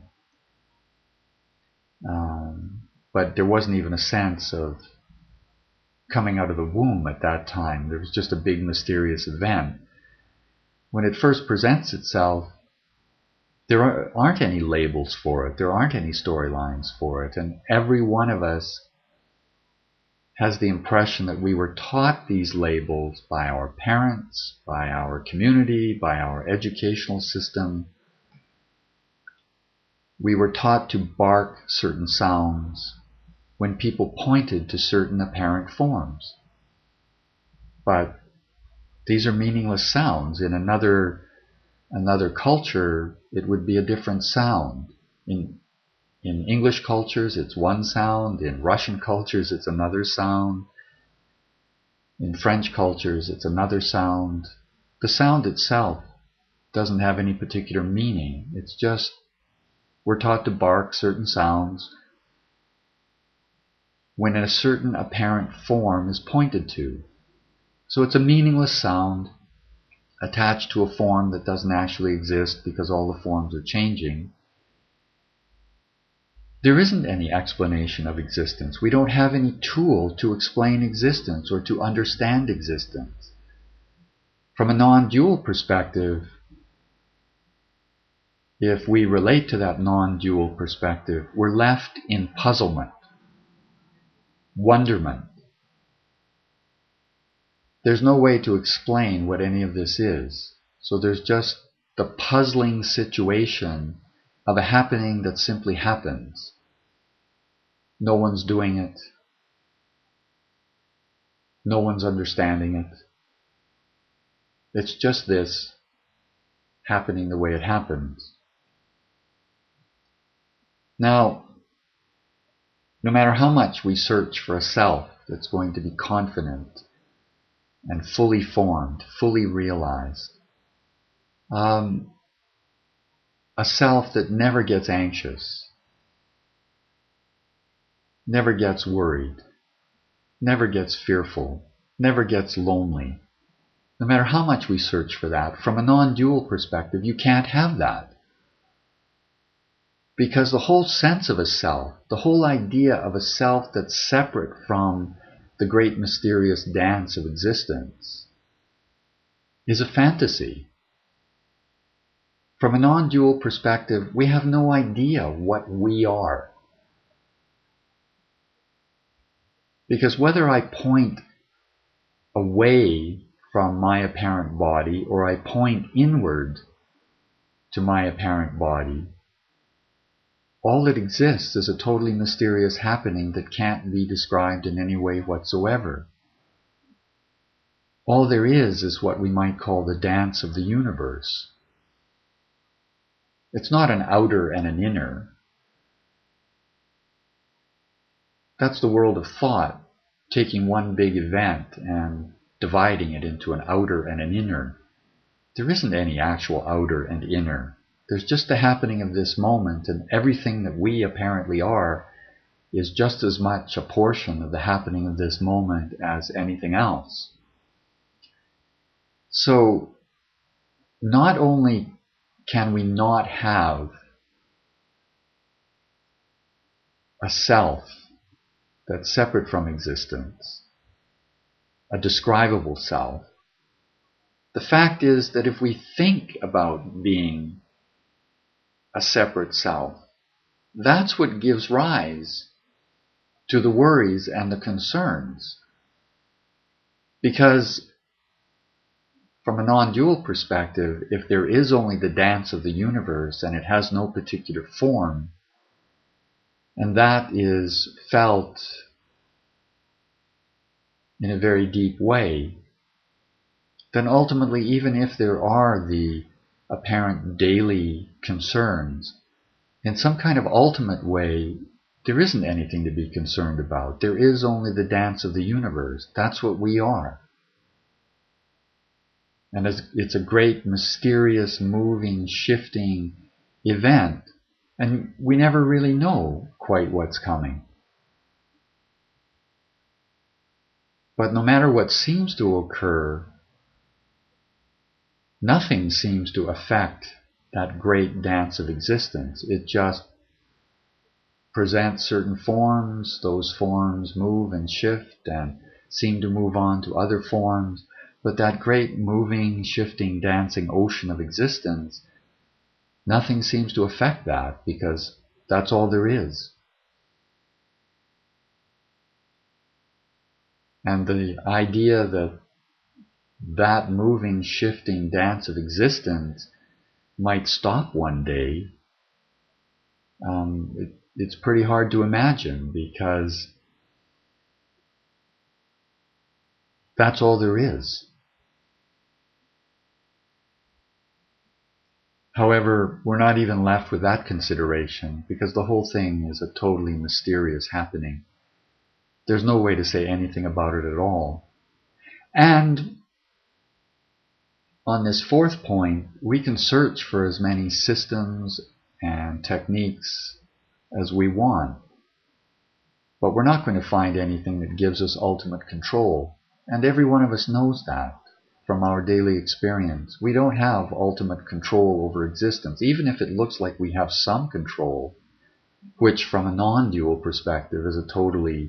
But there wasn't even a sense of coming out of the womb at that time. There was just a big mysterious event. When it first presents itself, there aren't any labels for it. There aren't any storylines for it. And every one of us has the impression that we were taught these labels by our parents, by our community, by our educational system. We were taught to bark certain sounds when people pointed to certain apparent forms. But these are meaningless sounds. In another culture, it would be a different sound. In English cultures, it's one sound. In Russian cultures, it's another sound. In French cultures, it's another sound. The sound itself doesn't have any particular meaning. It's just we're taught to bark certain sounds when a certain apparent form is pointed to. So it's a meaningless sound attached to a form that doesn't actually exist because all the forms are changing. There isn't any explanation of existence. We don't have any tool to explain existence or to understand existence. From a non-dual perspective, if we relate to that non-dual perspective, we're left in puzzlement, wonderment. There's no way to explain what any of this is. So there's just the puzzling situation of a happening that simply happens. No one's doing it. No one's understanding it. It's just this happening the way it happens. Now, no matter how much we search for a self that's going to be confident and fully formed, fully realized, a self that never gets anxious, never gets worried, never gets fearful, never gets lonely. No matter how much we search for that, from a non-dual perspective, you can't have that. Because the whole sense of a self, the whole idea of a self that's separate from the great mysterious dance of existence, is a fantasy. From a non-dual perspective, we have no idea what we are. Because whether I point away from my apparent body or I point inward to my apparent body, all that exists is a totally mysterious happening that can't be described in any way whatsoever. All there is what we might call the dance of the universe. It's not an outer and an inner. That's the world of thought, taking one big event and dividing it into an outer and an inner. There isn't any actual outer and inner. There's just the happening of this moment, and everything that we apparently are is just as much a portion of the happening of this moment as anything else. So, not only can we not have a self that's separate from existence, a describable self, the fact is that if we think about being a separate self, that's what gives rise to the worries and the concerns. Because from a non-dual perspective, if there is only the dance of the universe and it has no particular form, and that is felt in a very deep way, then ultimately, even if there are the apparent daily concerns, in some kind of ultimate way, there isn't anything to be concerned about. There is only the dance of the universe. That's what we are. And it's a great, mysterious, moving, shifting event. And we never really know quite what's coming. But no matter what seems to occur, nothing seems to affect that great dance of existence. It just presents certain forms. Those forms move and shift and seem to move on to other forms. But that great moving, shifting, dancing ocean of existence, nothing seems to affect that, because that's all there is. And the idea that that moving, shifting dance of existence might stop one day, it's pretty hard to imagine, because that's all there is. However, we're not even left with that consideration, because the whole thing is a totally mysterious happening. There's no way to say anything about it at all. And on this fourth point, we can search for as many systems and techniques as we want, but we're not going to find anything that gives us ultimate control. And every one of us knows that from our daily experience. We don't have ultimate control over existence, even if it looks like we have some control, which from a non-dual perspective is a totally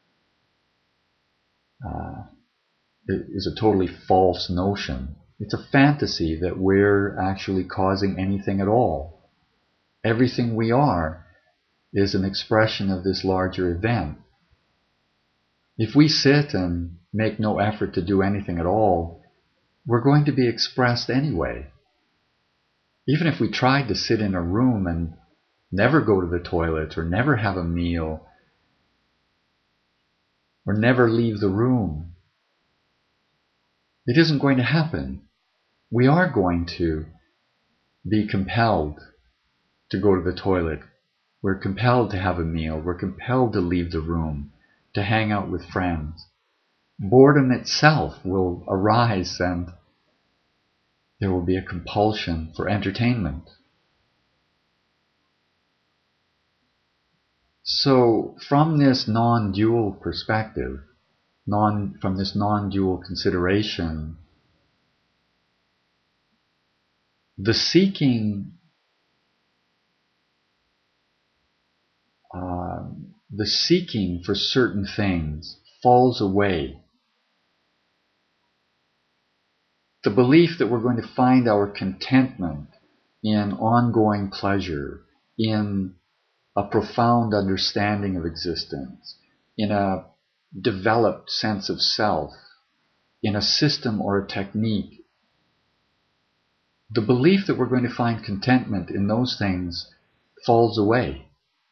false notion. It's a fantasy that we're actually causing anything at all. Everything we are is an expression of this larger event. If we sit and make no effort to do anything at all, we're going to be expressed anyway. Even if we tried to sit in a room and never go to the toilet, or never have a meal, or never leave the room, it isn't going to happen. We are going to be compelled to go to the toilet. We're compelled to have a meal. We're compelled to leave the room, to hang out with friends. Boredom itself will arise, and there will be a compulsion for entertainment. So from this non-dual perspective, from this non-dual consideration, the seeking for certain things falls away. The belief that we're going to find our contentment in ongoing pleasure, in a profound understanding of existence, in a developed sense of self, in a system or a technique, the belief that we're going to find contentment in those things falls away,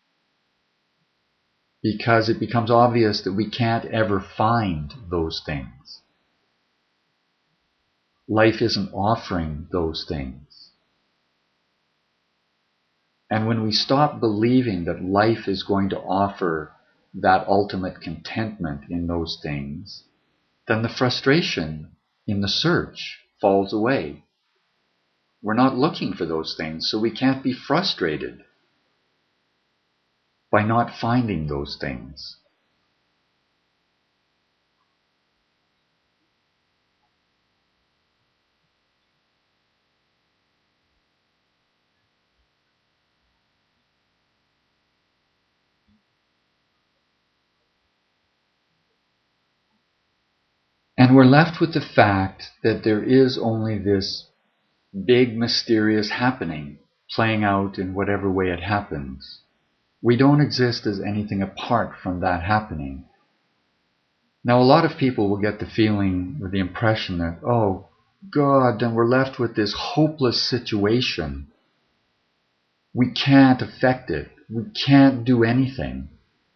because it becomes obvious that we can't ever find those things. Life isn't offering those things. And when we stop believing that life is going to offer that ultimate contentment in those things, then the frustration in the search falls away. We're not looking for those things, so we can't be frustrated by not finding those things. And we're left with the fact that there is only this big mysterious happening playing out in whatever way it happens. We don't exist as anything apart from that happening. Now, a lot of people will get the feeling or the impression that, oh God, then we're left with this hopeless situation. We can't affect it. We can't do anything.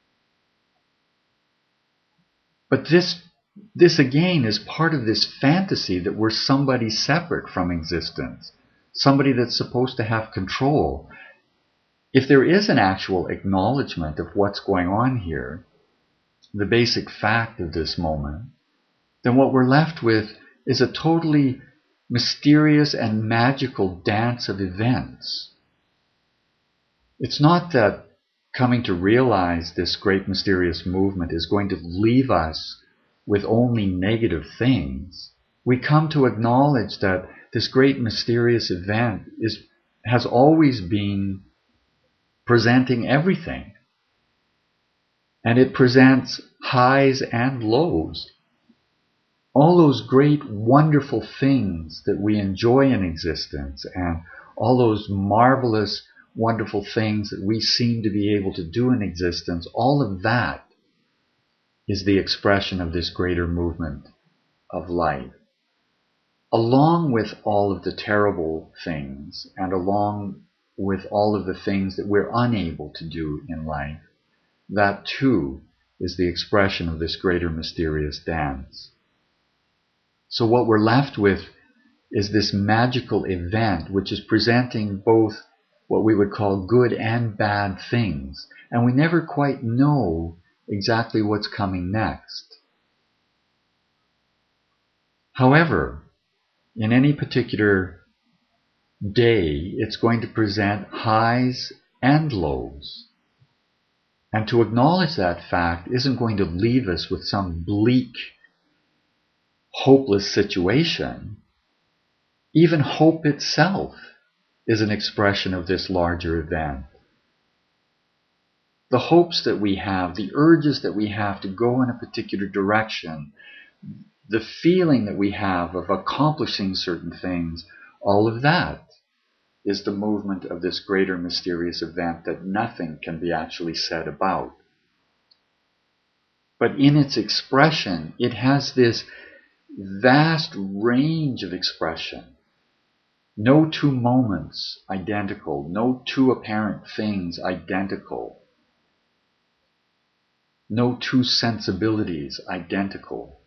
But this again is part of this fantasy that we're somebody separate from existence, somebody that's supposed to have control. If there is an actual acknowledgement of what's going on here, the basic fact of this moment, then what we're left with is a totally mysterious and magical dance of events. It's not that coming to realize this great mysterious movement is going to leave us with only negative things. We come to acknowledge that this great mysterious event has always been presenting everything. And it presents highs and lows. All those great, wonderful things that we enjoy in existence, and all those marvelous, wonderful things that we seem to be able to do in existence, all of that is the expression of this greater movement of life. Along with all of the terrible things, and along with all of the things that we're unable to do in life, that too is the expression of this greater mysterious dance. So what we're left with is this magical event which is presenting both what we would call good and bad things, and we never quite know exactly what's coming next. However, in any particular day, it's going to present highs and lows. And to acknowledge that fact isn't going to leave us with some bleak, hopeless situation. Even hope itself is an expression of this larger event. The hopes that we have, the urges that we have to go in a particular direction, the feeling that we have of accomplishing certain things, all of that is the movement of this greater mysterious event that nothing can be actually said about. But in its expression, it has this vast range of expression. No two moments identical, no two apparent things identical, no two sensibilities identical.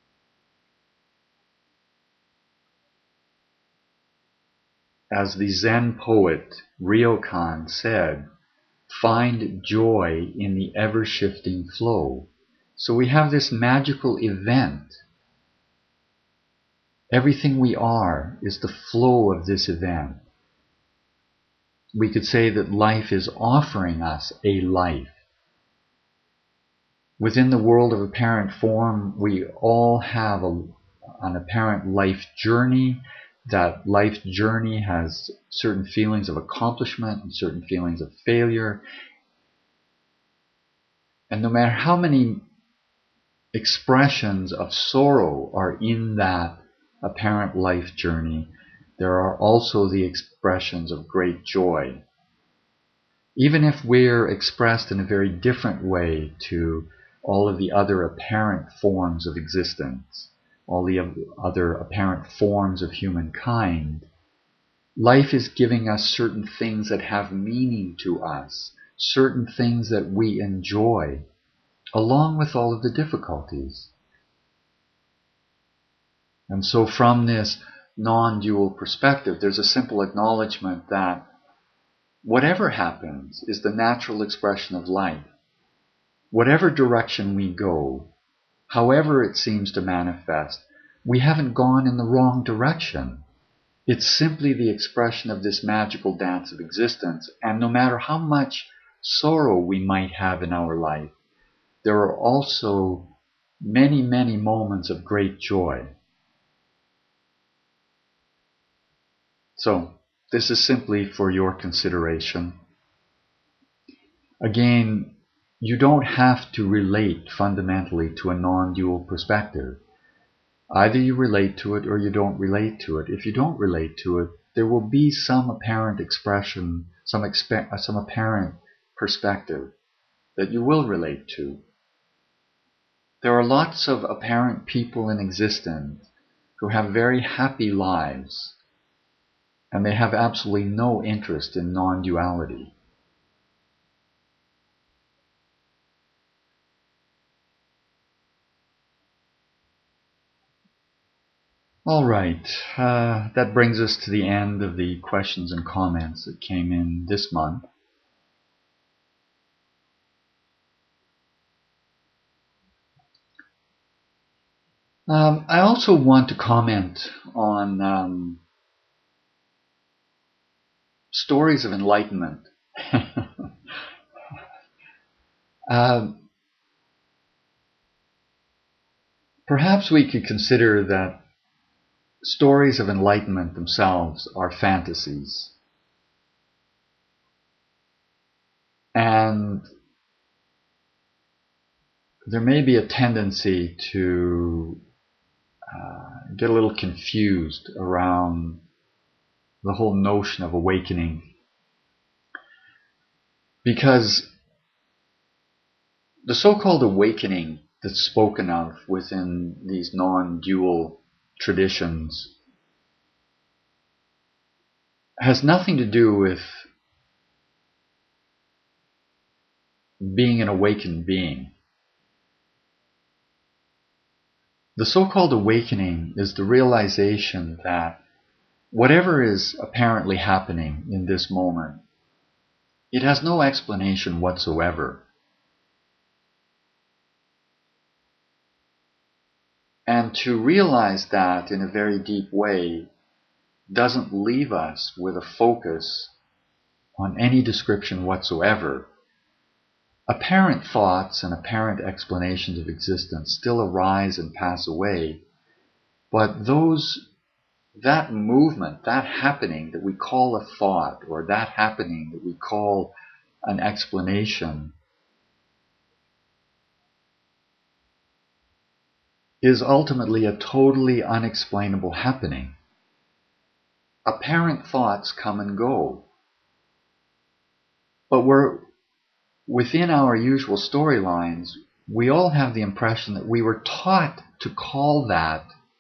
As the Zen poet Ryokan said, find joy in the ever-shifting flow. So we have this magical event. Everything we are is the flow of this event. We could say that life is offering us a life. Within the world of apparent form, we all have an apparent life journey. That life journey has certain feelings of accomplishment and certain feelings of failure. And no matter how many expressions of sorrow are in that apparent life journey, there are also the expressions of great joy. Even if we're expressed in a very different way to all of the other apparent forms of existence, all the other apparent forms of humankind, life is giving us certain things that have meaning to us, certain things that we enjoy, along with all of the difficulties. And so from this non-dual perspective, there's a simple acknowledgement that whatever happens is the natural expression of life. Whatever direction we go, however it seems to manifest, we haven't gone in the wrong direction. It's simply the expression of this magical dance of existence, and no matter how much sorrow we might have in our life, there are also many, many moments of great joy. So, this is simply for your consideration. Again, you don't have to relate fundamentally to a non-dual perspective. Either you relate to it or you don't relate to it. If you don't relate to it, there will be some apparent expression, some apparent perspective that you will relate to. There are lots of apparent people in existence who have very happy lives, and they have absolutely no interest in non-duality. All right, that brings us to the end of the questions and comments that came in this month. I also want to comment on stories of enlightenment. Perhaps we could consider that stories of enlightenment themselves are fantasies. And there may be a tendency to get a little confused around the whole notion of awakening, because the so-called awakening that's spoken of within these non-dual traditions has nothing to do with being an awakened being. The so-called awakening is the realization that whatever is apparently happening in this moment, it has no explanation whatsoever. And to realize that in a very deep way doesn't leave us with a focus on any description whatsoever. Apparent thoughts and apparent explanations of existence still arise and pass away, but that movement, that happening that we call a thought, or that happening that we call an explanation, is ultimately a totally unexplainable happening. Apparent thoughts come and go, but within our usual storylines, we all have the impression that we were taught to call that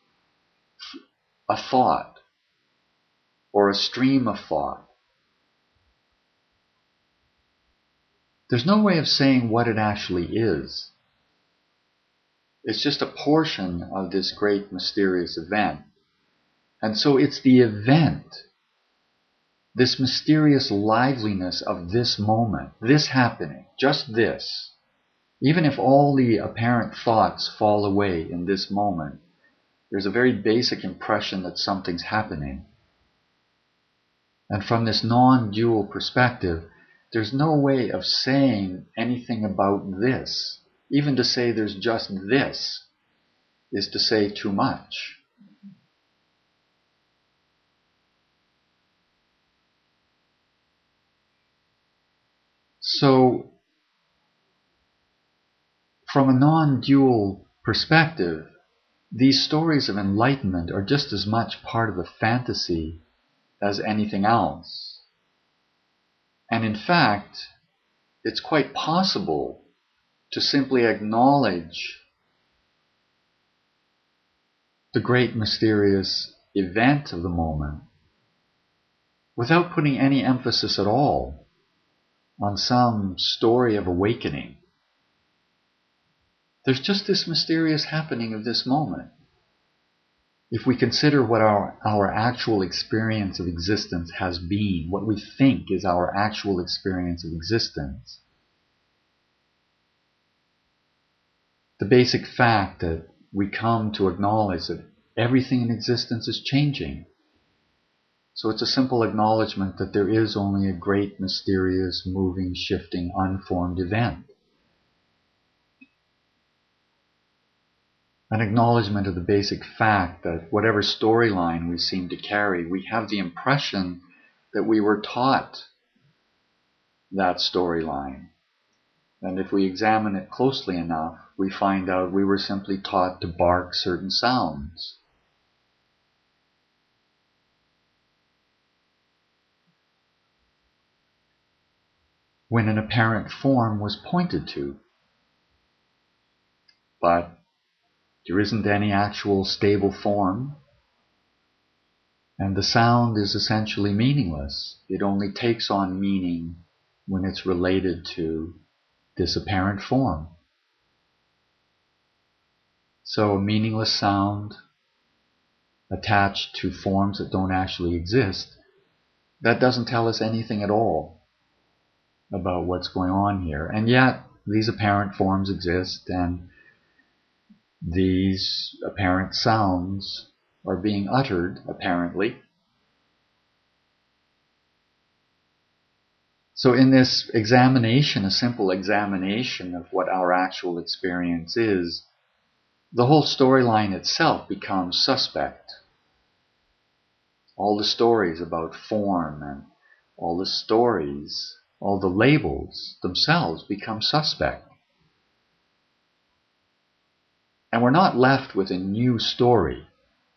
a thought or a stream of thought. There's no way of saying what it actually is. It's just a portion of this great mysterious event. And so it's the event, this mysterious liveliness of this moment, this happening, just this. Even if all the apparent thoughts fall away in this moment, there's a very basic impression that something's happening. And from this non-dual perspective, there's no way of saying anything about this. Even to say there's just this is to say too much. So, from a non-dual perspective, these stories of enlightenment are just as much part of a fantasy as anything else. And in fact, it's quite possible to simply acknowledge the great mysterious event of the moment without putting any emphasis at all on some story of awakening. There's just this mysterious happening of this moment. If we consider what our actual experience of existence has been, what we think is our actual experience of existence, the basic fact that we come to acknowledge that everything in existence is changing. So it's a simple acknowledgement that there is only a great, mysterious, moving, shifting, unformed event. An acknowledgement of the basic fact that whatever storyline we seem to carry, we have the impression that we were taught that storyline. And if we examine it closely enough, we find out we were simply taught to bark certain sounds. When an apparent form was pointed to. But there isn't any actual stable form, and the sound is essentially meaningless. It only takes on meaning when it's related to this apparent form. So a meaningless sound attached to forms that don't actually exist, that doesn't tell us anything at all about what's going on here. And yet these apparent forms exist, and these apparent sounds are being uttered, apparently. So in this examination, a simple examination of what our actual experience is, the whole storyline itself becomes suspect. All the stories about form and all the stories all the labels themselves become suspect. And we're not left with a new story.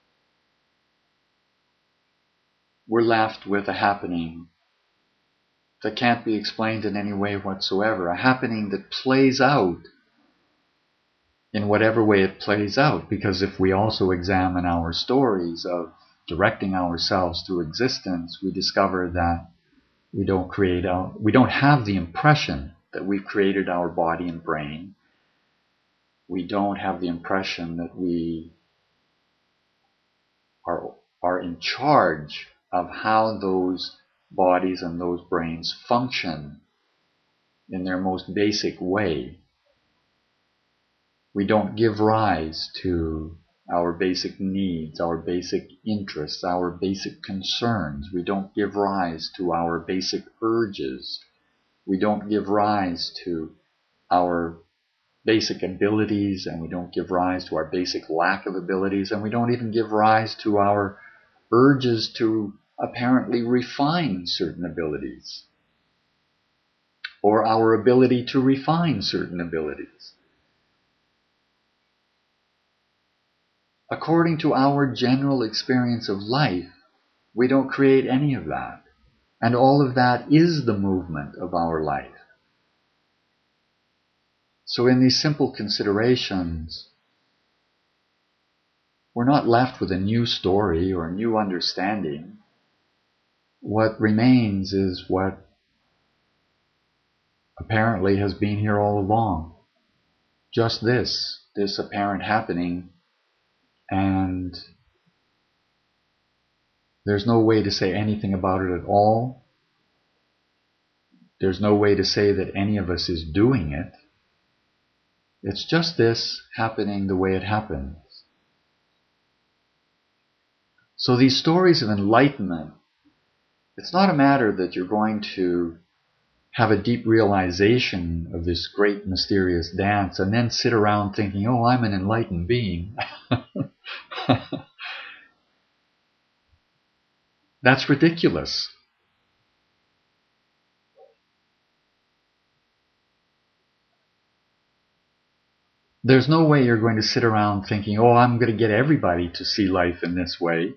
We're left with a happening that can't be explained in any way whatsoever, a happening that plays out in whatever way it plays out. Because if we also examine our stories of directing ourselves through existence, we discover that we don't have the impression that we've created our body and brain. We don't have the impression that we are in charge of how those bodies and those brains function in their most basic way. We don't give rise to our basic needs, our basic interests, our basic concerns. We don't give rise to our basic urges. We don't give rise to our basic abilities, and we don't give rise to our basic lack of abilities, and we don't even give rise to our urges to apparently refine certain abilities, or our ability to refine certain abilities. According to our general experience of life, we don't create any of that. And all of that is the movement of our life. So in these simple considerations, we're not left with a new story or a new understanding. What remains is what apparently has been here all along. Just this apparent happening, and there's no way to say anything about it at all. There's no way to say that any of us is doing it. It's just this happening the way it happens. So these stories of enlightenment, it's not a matter that you're going to have a deep realization of this great mysterious dance and then sit around thinking, oh, I'm an enlightened being. That's ridiculous. There's no way you're going to sit around thinking, oh, I'm going to get everybody to see life in this way,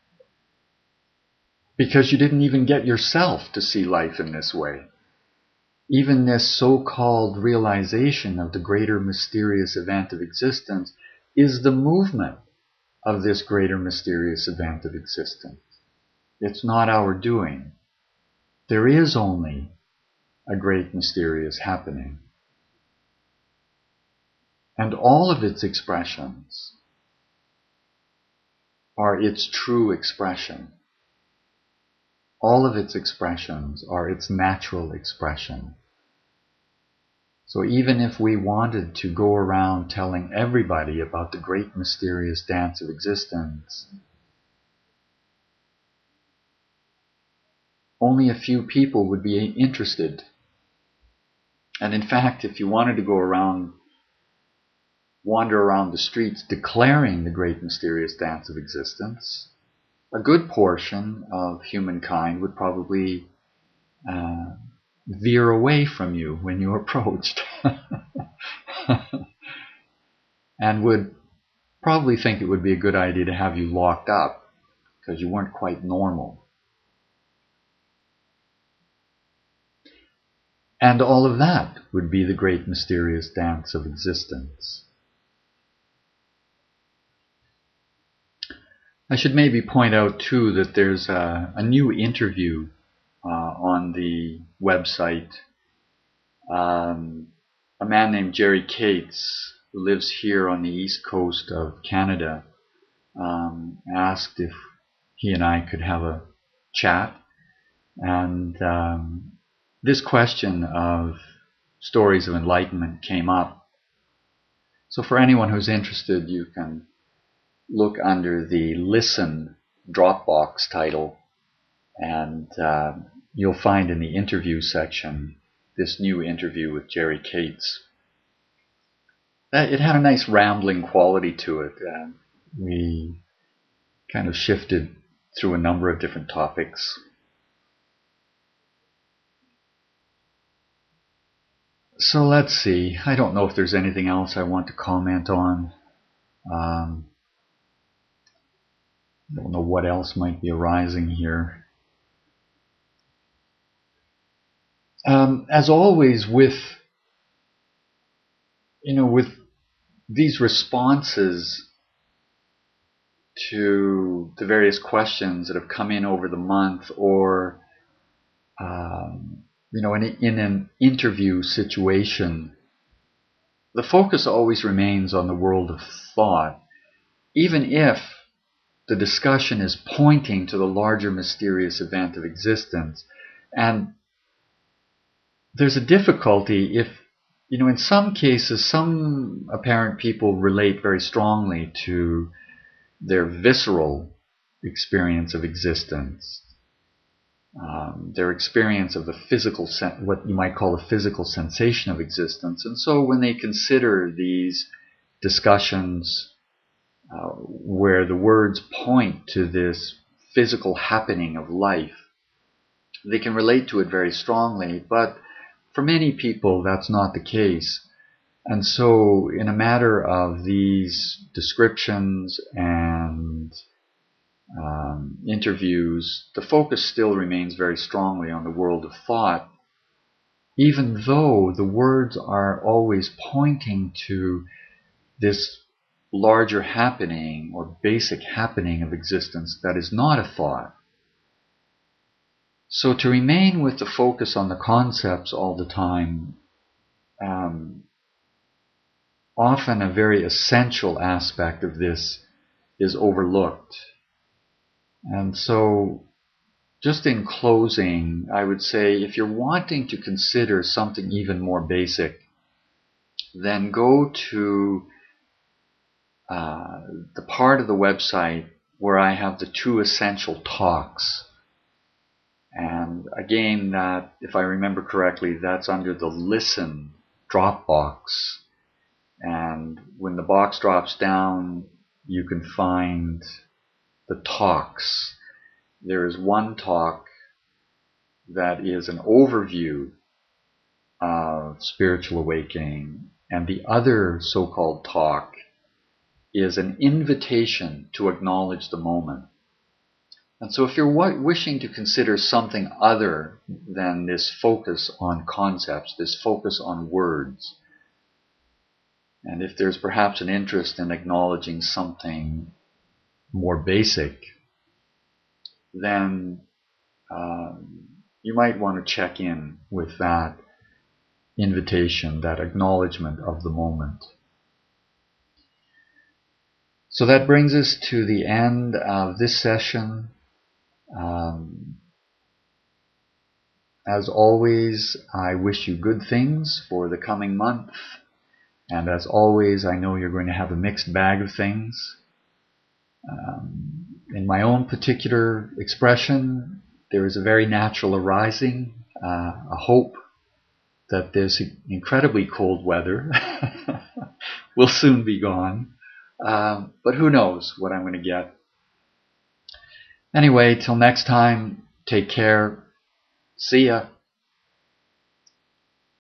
because you didn't even get yourself to see life in this way. Even this so-called realization of the greater mysterious event of existence is the movement of this greater mysterious event of existence. It's not our doing. There is only a great mysterious happening. And all of its expressions are its true expression. All of its expressions are its natural expression. So even if we wanted to go around telling everybody about the great mysterious dance of existence, only a few people would be interested. And in fact, if you wanted to go around, wander around the streets declaring the great mysterious dance of existence, a good portion of humankind would probably veer away from you when you approached and would probably think it would be a good idea to have you locked up because you weren't quite normal. And all of that would be the great mysterious dance of existence. I should maybe point out too that there's a new interview on the website. A man named Jerry Cates, who lives here on the east coast of Canada, asked if he and I could have a chat. And this question of stories of enlightenment came up. So for anyone who's interested, you can look under the Listen Dropbox title, and you'll find in the interview section this new interview with Jerry Cates. It had a nice rambling quality to it. We kind of shifted through a number of different topics. So let's see. I don't know if there's anything else I want to comment on. I don't know what else might be arising here. As always, with these responses to the various questions that have come in over the month, or in an interview situation, the focus always remains on the world of thought, even if the discussion is pointing to the larger mysterious event of existence. And there's a difficulty if, in some cases, some apparent people relate very strongly to their visceral experience of existence, their experience of the physical, what you might call the physical sensation of existence. And so when they consider these discussions where the words point to this physical happening of life, they can relate to it very strongly. But for many people, that's not the case. And so in a matter of these descriptions and interviews, the focus still remains very strongly on the world of thought, even though the words are always pointing to this larger happening or basic happening of existence that is not a thought. So to remain with the focus on the concepts all the time, often a very essential aspect of this is overlooked. And so, just in closing, I would say if you're wanting to consider something even more basic, then go to the part of the website where I have the 2 essential talks. And again, that, if I remember correctly, that's under the Listen drop box. And when the box drops down, you can find the talks. There is one talk that is an overview of spiritual awakening, and the other so-called talk is an invitation to acknowledge the moment. And so if you're wishing to consider something other than this focus on concepts, this focus on words, and if there's perhaps an interest in acknowledging something more basic, then you might want to check in with that invitation, that acknowledgement of the moment. So that brings us to the end of this session. As always, I wish you good things for the coming month. And as always, I know you're going to have a mixed bag of things. In my own particular expression, there is a very natural arising, a hope that this incredibly cold weather will soon be gone. But who knows what I'm going to get. Anyway, till next time, take care. See ya.